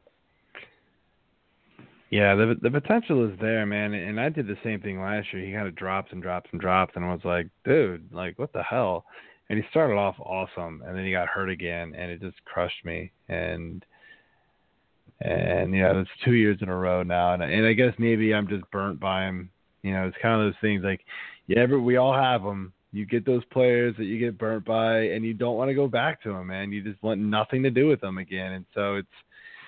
Yeah, the the potential is there, man. And I did the same thing last year. He kind of drops and drops and drops, and I was like, dude, like what the hell? And he started off awesome, and then he got hurt again, and it just crushed me. And and yeah, it's two years in a row now, and and I guess maybe I'm just burnt by him. You know, it's kind of those things like, yeah, but we all have them. You get those players that you get burnt by, and you don't want to go back to them, man. You just want nothing to do with them again, and so it's.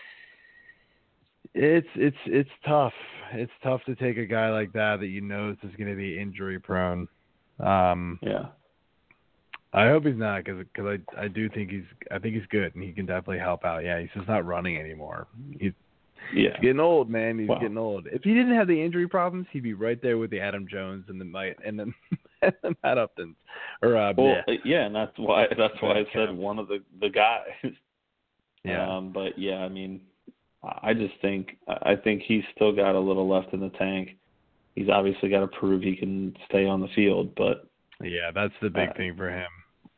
It's it's it's tough. It's tough to take a guy like that that you know is going to be injury prone. Um, Yeah. I hope he's not, because because I I do think he's I think he's good and he can definitely help out. Yeah, he's just not running anymore. He's, Yeah. he's getting old, man. He's Wow. getting old. If he didn't have the injury problems, he'd be right there with the Adam Jones and the Mike and the, and the Matt Uptons. Or uh, Well, yeah. yeah, and that's why that's why I said one of the the guys. Yeah. Um, but yeah, I mean, I just think I think he's still got a little left in the tank. He's obviously got to prove he can stay on the field, but yeah, that's the big uh, thing for him.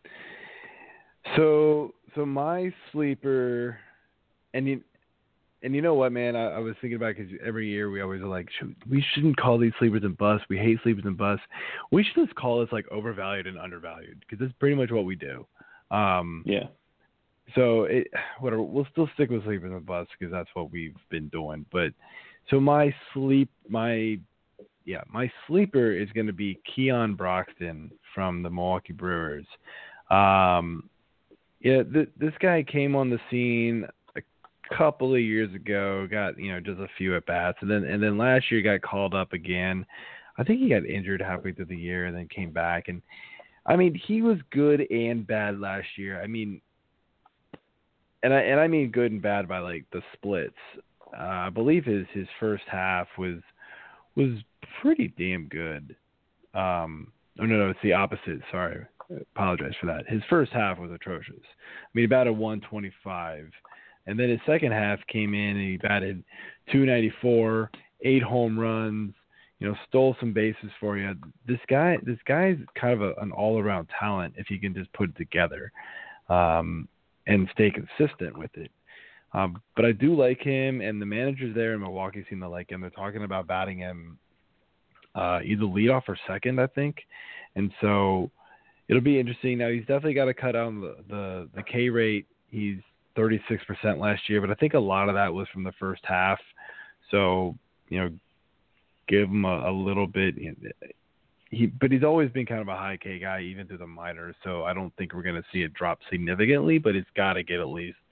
So, so my sleeper, and you, and you know what, man? I, I was thinking about because every year we always are like, should, we shouldn't call these sleepers and busts. We hate sleepers and busts. We should just call this like overvalued and undervalued, because that's pretty much what we do. Um, yeah, So it, whatever, we'll still stick with sleepers and busts because that's what we've been doing. But so my sleep, my yeah, my sleeper is going to be Keon Broxton from the Milwaukee Brewers. Um, yeah, th- this guy came on the scene a couple of years ago, got you know just a few at bats, and then and then last year got called up again. I think he got injured halfway through the year and then came back. And I mean, he was good and bad last year. I mean. And I and I mean good and bad by like the splits. Uh, I believe his, his first half was was pretty damn good. Um, oh no, no, it's the opposite. Sorry, I apologize for that. His first half was atrocious. I mean, about a one twenty-five, and then his second half came in and he batted two ninety-four, eight home runs. You know, stole some bases for you. This guy, this guy's kind of a, an all-around talent if he can just put it together. Um, and stay consistent with it. Um, but I do like him, and the managers there in Milwaukee seem to like him. They're talking about batting him uh, either leadoff or second, I think. And so it'll be interesting. Now, he's definitely got to cut down the, the, the K rate. He's thirty-six percent last year, but I think a lot of that was from the first half. So, you know, give him a, a little bit. He, but he's always been kind of a high K guy, even through the minors. So I don't think we're going to see it drop significantly, but it's got to get at least,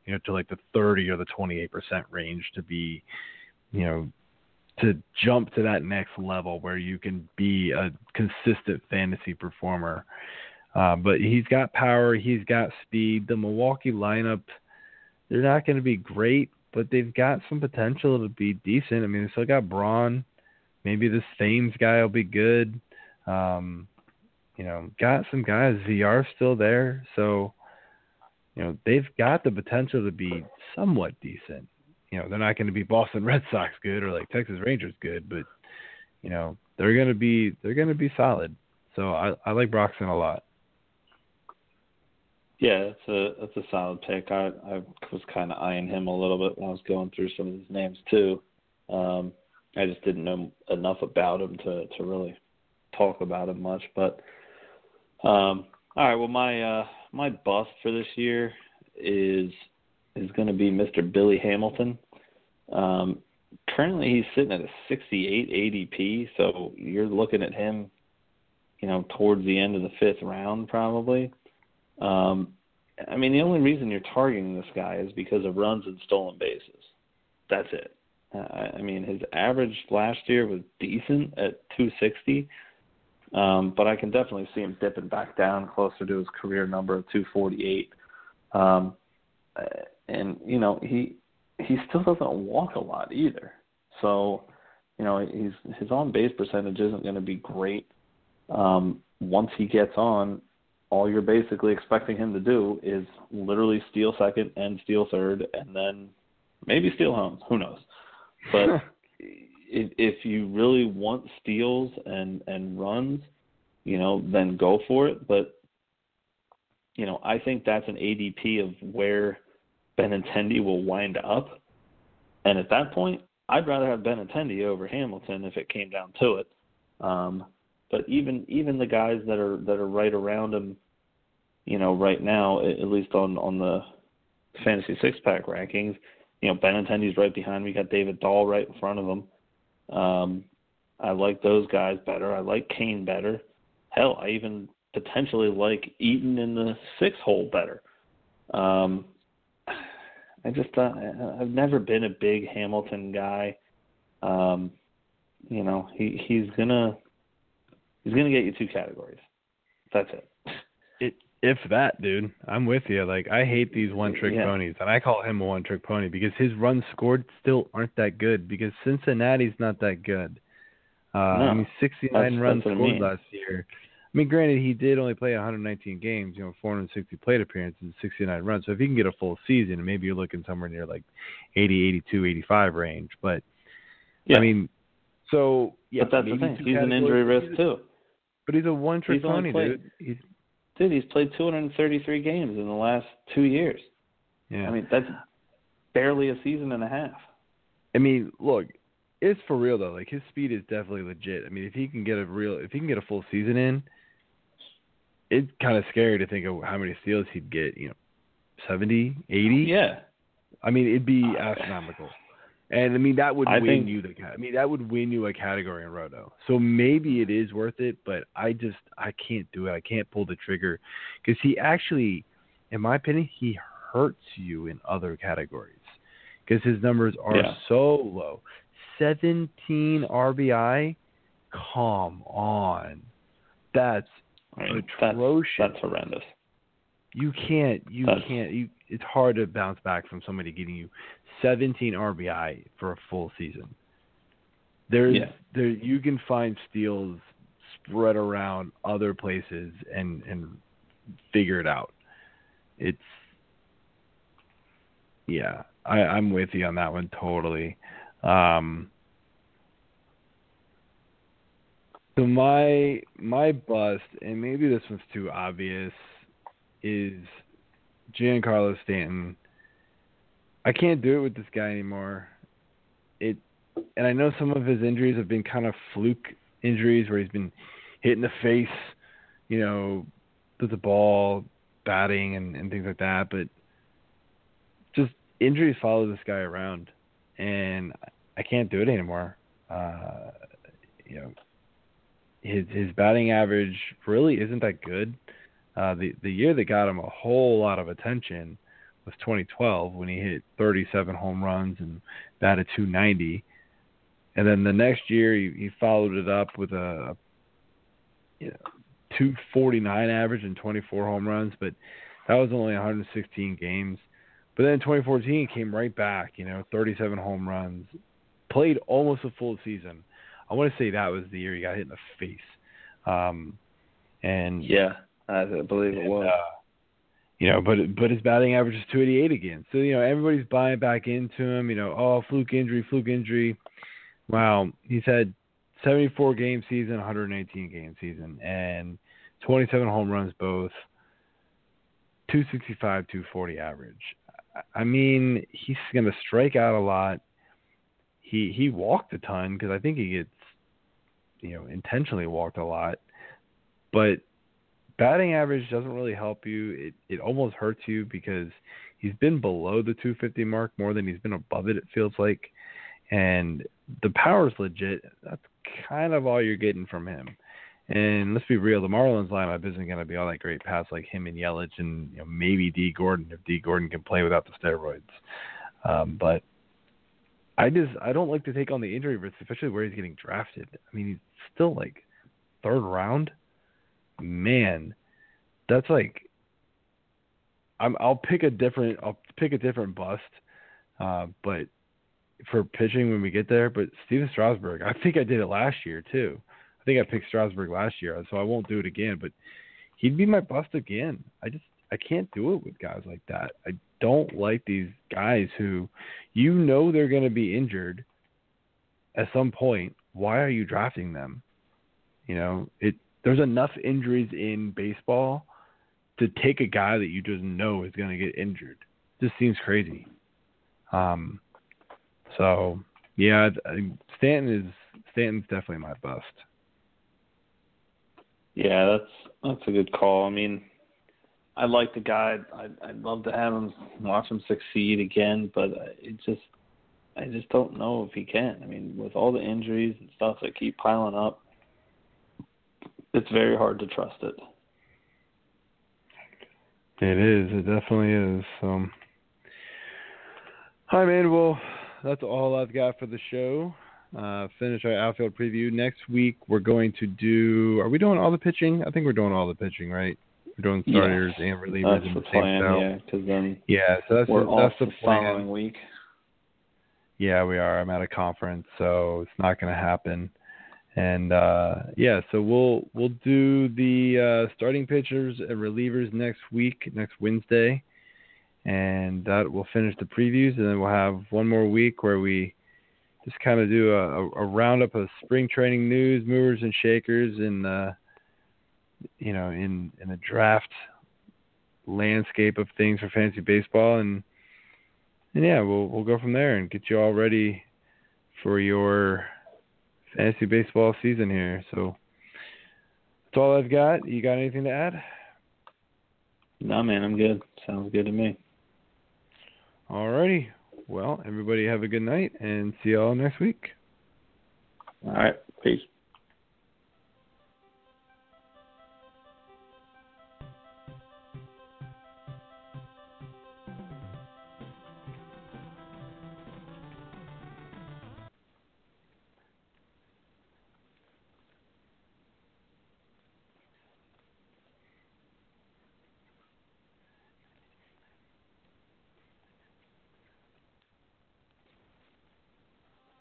you know, to like the thirty or the twenty-eight percent range to be, you know, to jump to that next level where you can be a consistent fantasy performer. Uh, but he's got power. He's got speed. The Milwaukee lineup, they're not going to be great, but they've got some potential to be decent. I mean, they still got Braun. Maybe this Thames guy will be good. Um, you know, got some guys. V R still there. So, you know, they've got the potential to be somewhat decent. You know, they're not going to be Boston Red Sox good or like Texas Rangers good, but, you know, they're going to be, they're going to be solid. So I, I like Broxton a lot. Yeah, that's a that's a solid pick. I I was kind of eyeing him a little bit when I was going through some of these names too. Um, I just didn't know enough about him to, to really talk about him much. But um, all right, well my uh, my bust for this year is is going to be Mister Billy Hamilton. Um, currently, he's sitting at a sixty-eight A D P, so you're looking at him, you know, towards the end of the fifth round probably. Um, I mean, the only reason you're targeting this guy is because of runs and stolen bases. That's it. Uh, I mean, his average last year was decent at two sixty, um, but I can definitely see him dipping back down closer to his career number of two forty-eight. Um, and, you know, he he still doesn't walk a lot either. So, you know, he's, his on-base percentage isn't going to be great. Um, once he gets on, all you're basically expecting him to do is literally steal second and steal third and then maybe steal home. Who knows? But if, if you really want steals and, and runs, you know, then go for it. But, you know, I think that's an A D P of where Benintendi will wind up. And at that point, I'd rather have Benintendi over Hamilton if it came down to it. Um, But even even the guys that are that are right around him, you know, right now, at least on, on the fantasy six pack rankings, you know, Benintendi's right behind me. Got David Dahl right in front of him. Um, I like those guys better. I like Kane better. Hell, I even potentially like Eaton in the six hole better. Um, I just uh, I've never been a big Hamilton guy. Um, you know, he he's gonna. He's going to get you two categories. That's it. it. If that, dude, I'm with you. Like, I hate these one-trick yeah. ponies, and I call him a one-trick pony because his runs scored still aren't that good because Cincinnati's not that good. Uh, no, I mean, sixty-nine that's, runs that's scored I mean. last year. I mean, granted, he did only play one hundred nineteen games, you know, four hundred sixty plate appearances, sixty-nine runs. So if he can get a full season, maybe you're looking somewhere near like eighty, eighty-two, eighty-five range. But, yeah. I mean, so, yeah. But that's the thing. He's an injury risk, too. But he's a one-trick pony, played, dude. He's, dude, he's played two hundred thirty-three games in the last two years. Yeah. I mean, that's barely a season and a half. I mean, look, it's for real, though. Like, his speed is definitely legit. I mean, if he can get a real, if he can get a full season in, it's kind of scary to think of how many steals he'd get, you know, seventy, eighty? Yeah. I mean, it'd be astronomical. And, I mean, that would I win think, you the I mean, that would win you a category in Roto. So maybe it is worth it, but I just, I can't do it. I can't pull the trigger because he actually, in my opinion, he hurts you in other categories because his numbers are yeah. so low. seventeen R B I? Come on. That's I mean, atrocious. That's, that's horrendous. You can't, you that's, can't, you, it's hard to bounce back from somebody getting you seventeen R B I for a full season. There's, yeah. there, you can find steals spread around other places and, and figure it out. It's, yeah, I, I'm with you on that one totally. Um, so my, my bust, and maybe this one's too obvious, is Giancarlo Stanton. I can't do it with this guy anymore. It, and I know some of his injuries have been kind of fluke injuries where he's been hit in the face, you know, with the ball, batting, and, and things like that. But just injuries follow this guy around, and I can't do it anymore. Uh, you know, his his batting average really isn't that good. Uh, the the year that got him a whole lot of attention was twenty twelve when he hit thirty-seven home runs and batted two ninety. And then the next year he, he followed it up with a, you know, two forty-nine average and twenty-four home runs, but that was only one hundred sixteen games. But then in twenty fourteen he came right back, you know, thirty-seven home runs, played almost a full season. I want to say that was the year he got hit in the face. Um, and yeah, I believe it was. Uh, you know, but but his batting average is two eighty-eight again. So, you know, everybody's buying back into him. You know, oh, fluke injury, fluke injury. Wow, he's had seventy-four game season, one hundred eighteen game season, and twenty-seven home runs both, two sixty-five, two forty average. I mean, he's going to strike out a lot. He he walked a ton because I think he gets, you know, intentionally walked a lot. But batting average doesn't really help you. It it almost hurts you because he's been below the two fifty mark more than he's been above it, it feels like. And the power's legit. That's kind of all you're getting from him. And let's be real, the Marlins lineup isn't going to be all that great past like him and Yelich and, you know, maybe D. Gordon if D. Gordon can play without the steroids. Um, but I just I don't like to take on the injury risk, especially where he's getting drafted. I mean, he's still like third round. Man, that's like I'm, I'll pick a different I'll pick a different bust, uh, but for pitching when we get there. But Steven Strasburg, I think I did it last year too. I think I picked Strasburg last year, so I won't do it again. But he'd be my bust again. I just I can't do it with guys like that. I don't like these guys who, you know, they're going to be injured at some point. Why are you drafting them? You know, it. There's enough injuries in baseball to take a guy that you just know is going to get injured. Just seems crazy. Um. So yeah, Stanton is Stanton's definitely my bust. Yeah, that's that's a good call. I mean, I like the guy. I'd, I'd love to have him, watch him succeed again, but it just, I just don't know if he can. I mean, with all the injuries and stuff that keep piling up, it's very hard to trust it. It is. It definitely is. Um, all right, man. Well, that's all I've got for the show. Uh, finish our outfield preview. Next week, we're going to do... Are we doing all the pitching? I think we're doing all the pitching, right? We're doing starters yes, and relievers in the, the same plan, cell. yeah, because then yeah, so that's we're the, off that's the, the plan. following week. Yeah, we are. I'm at a conference, so it's not going to happen. And uh, yeah, so we'll we'll do the uh, starting pitchers and relievers next week, next Wednesday, and that will finish the previews. And then we'll have one more week where we just kind of do a, a roundup of spring training news, movers and shakers, and uh, you know, in in the draft landscape of things for fantasy baseball, and and yeah, we'll we'll go from there and get you all ready for your fantasy baseball season here. So that's all I've got. You got anything to add? No, man, I'm good. Sounds good to me. All righty. Well, everybody have a good night and see y'all next week. All right. Peace.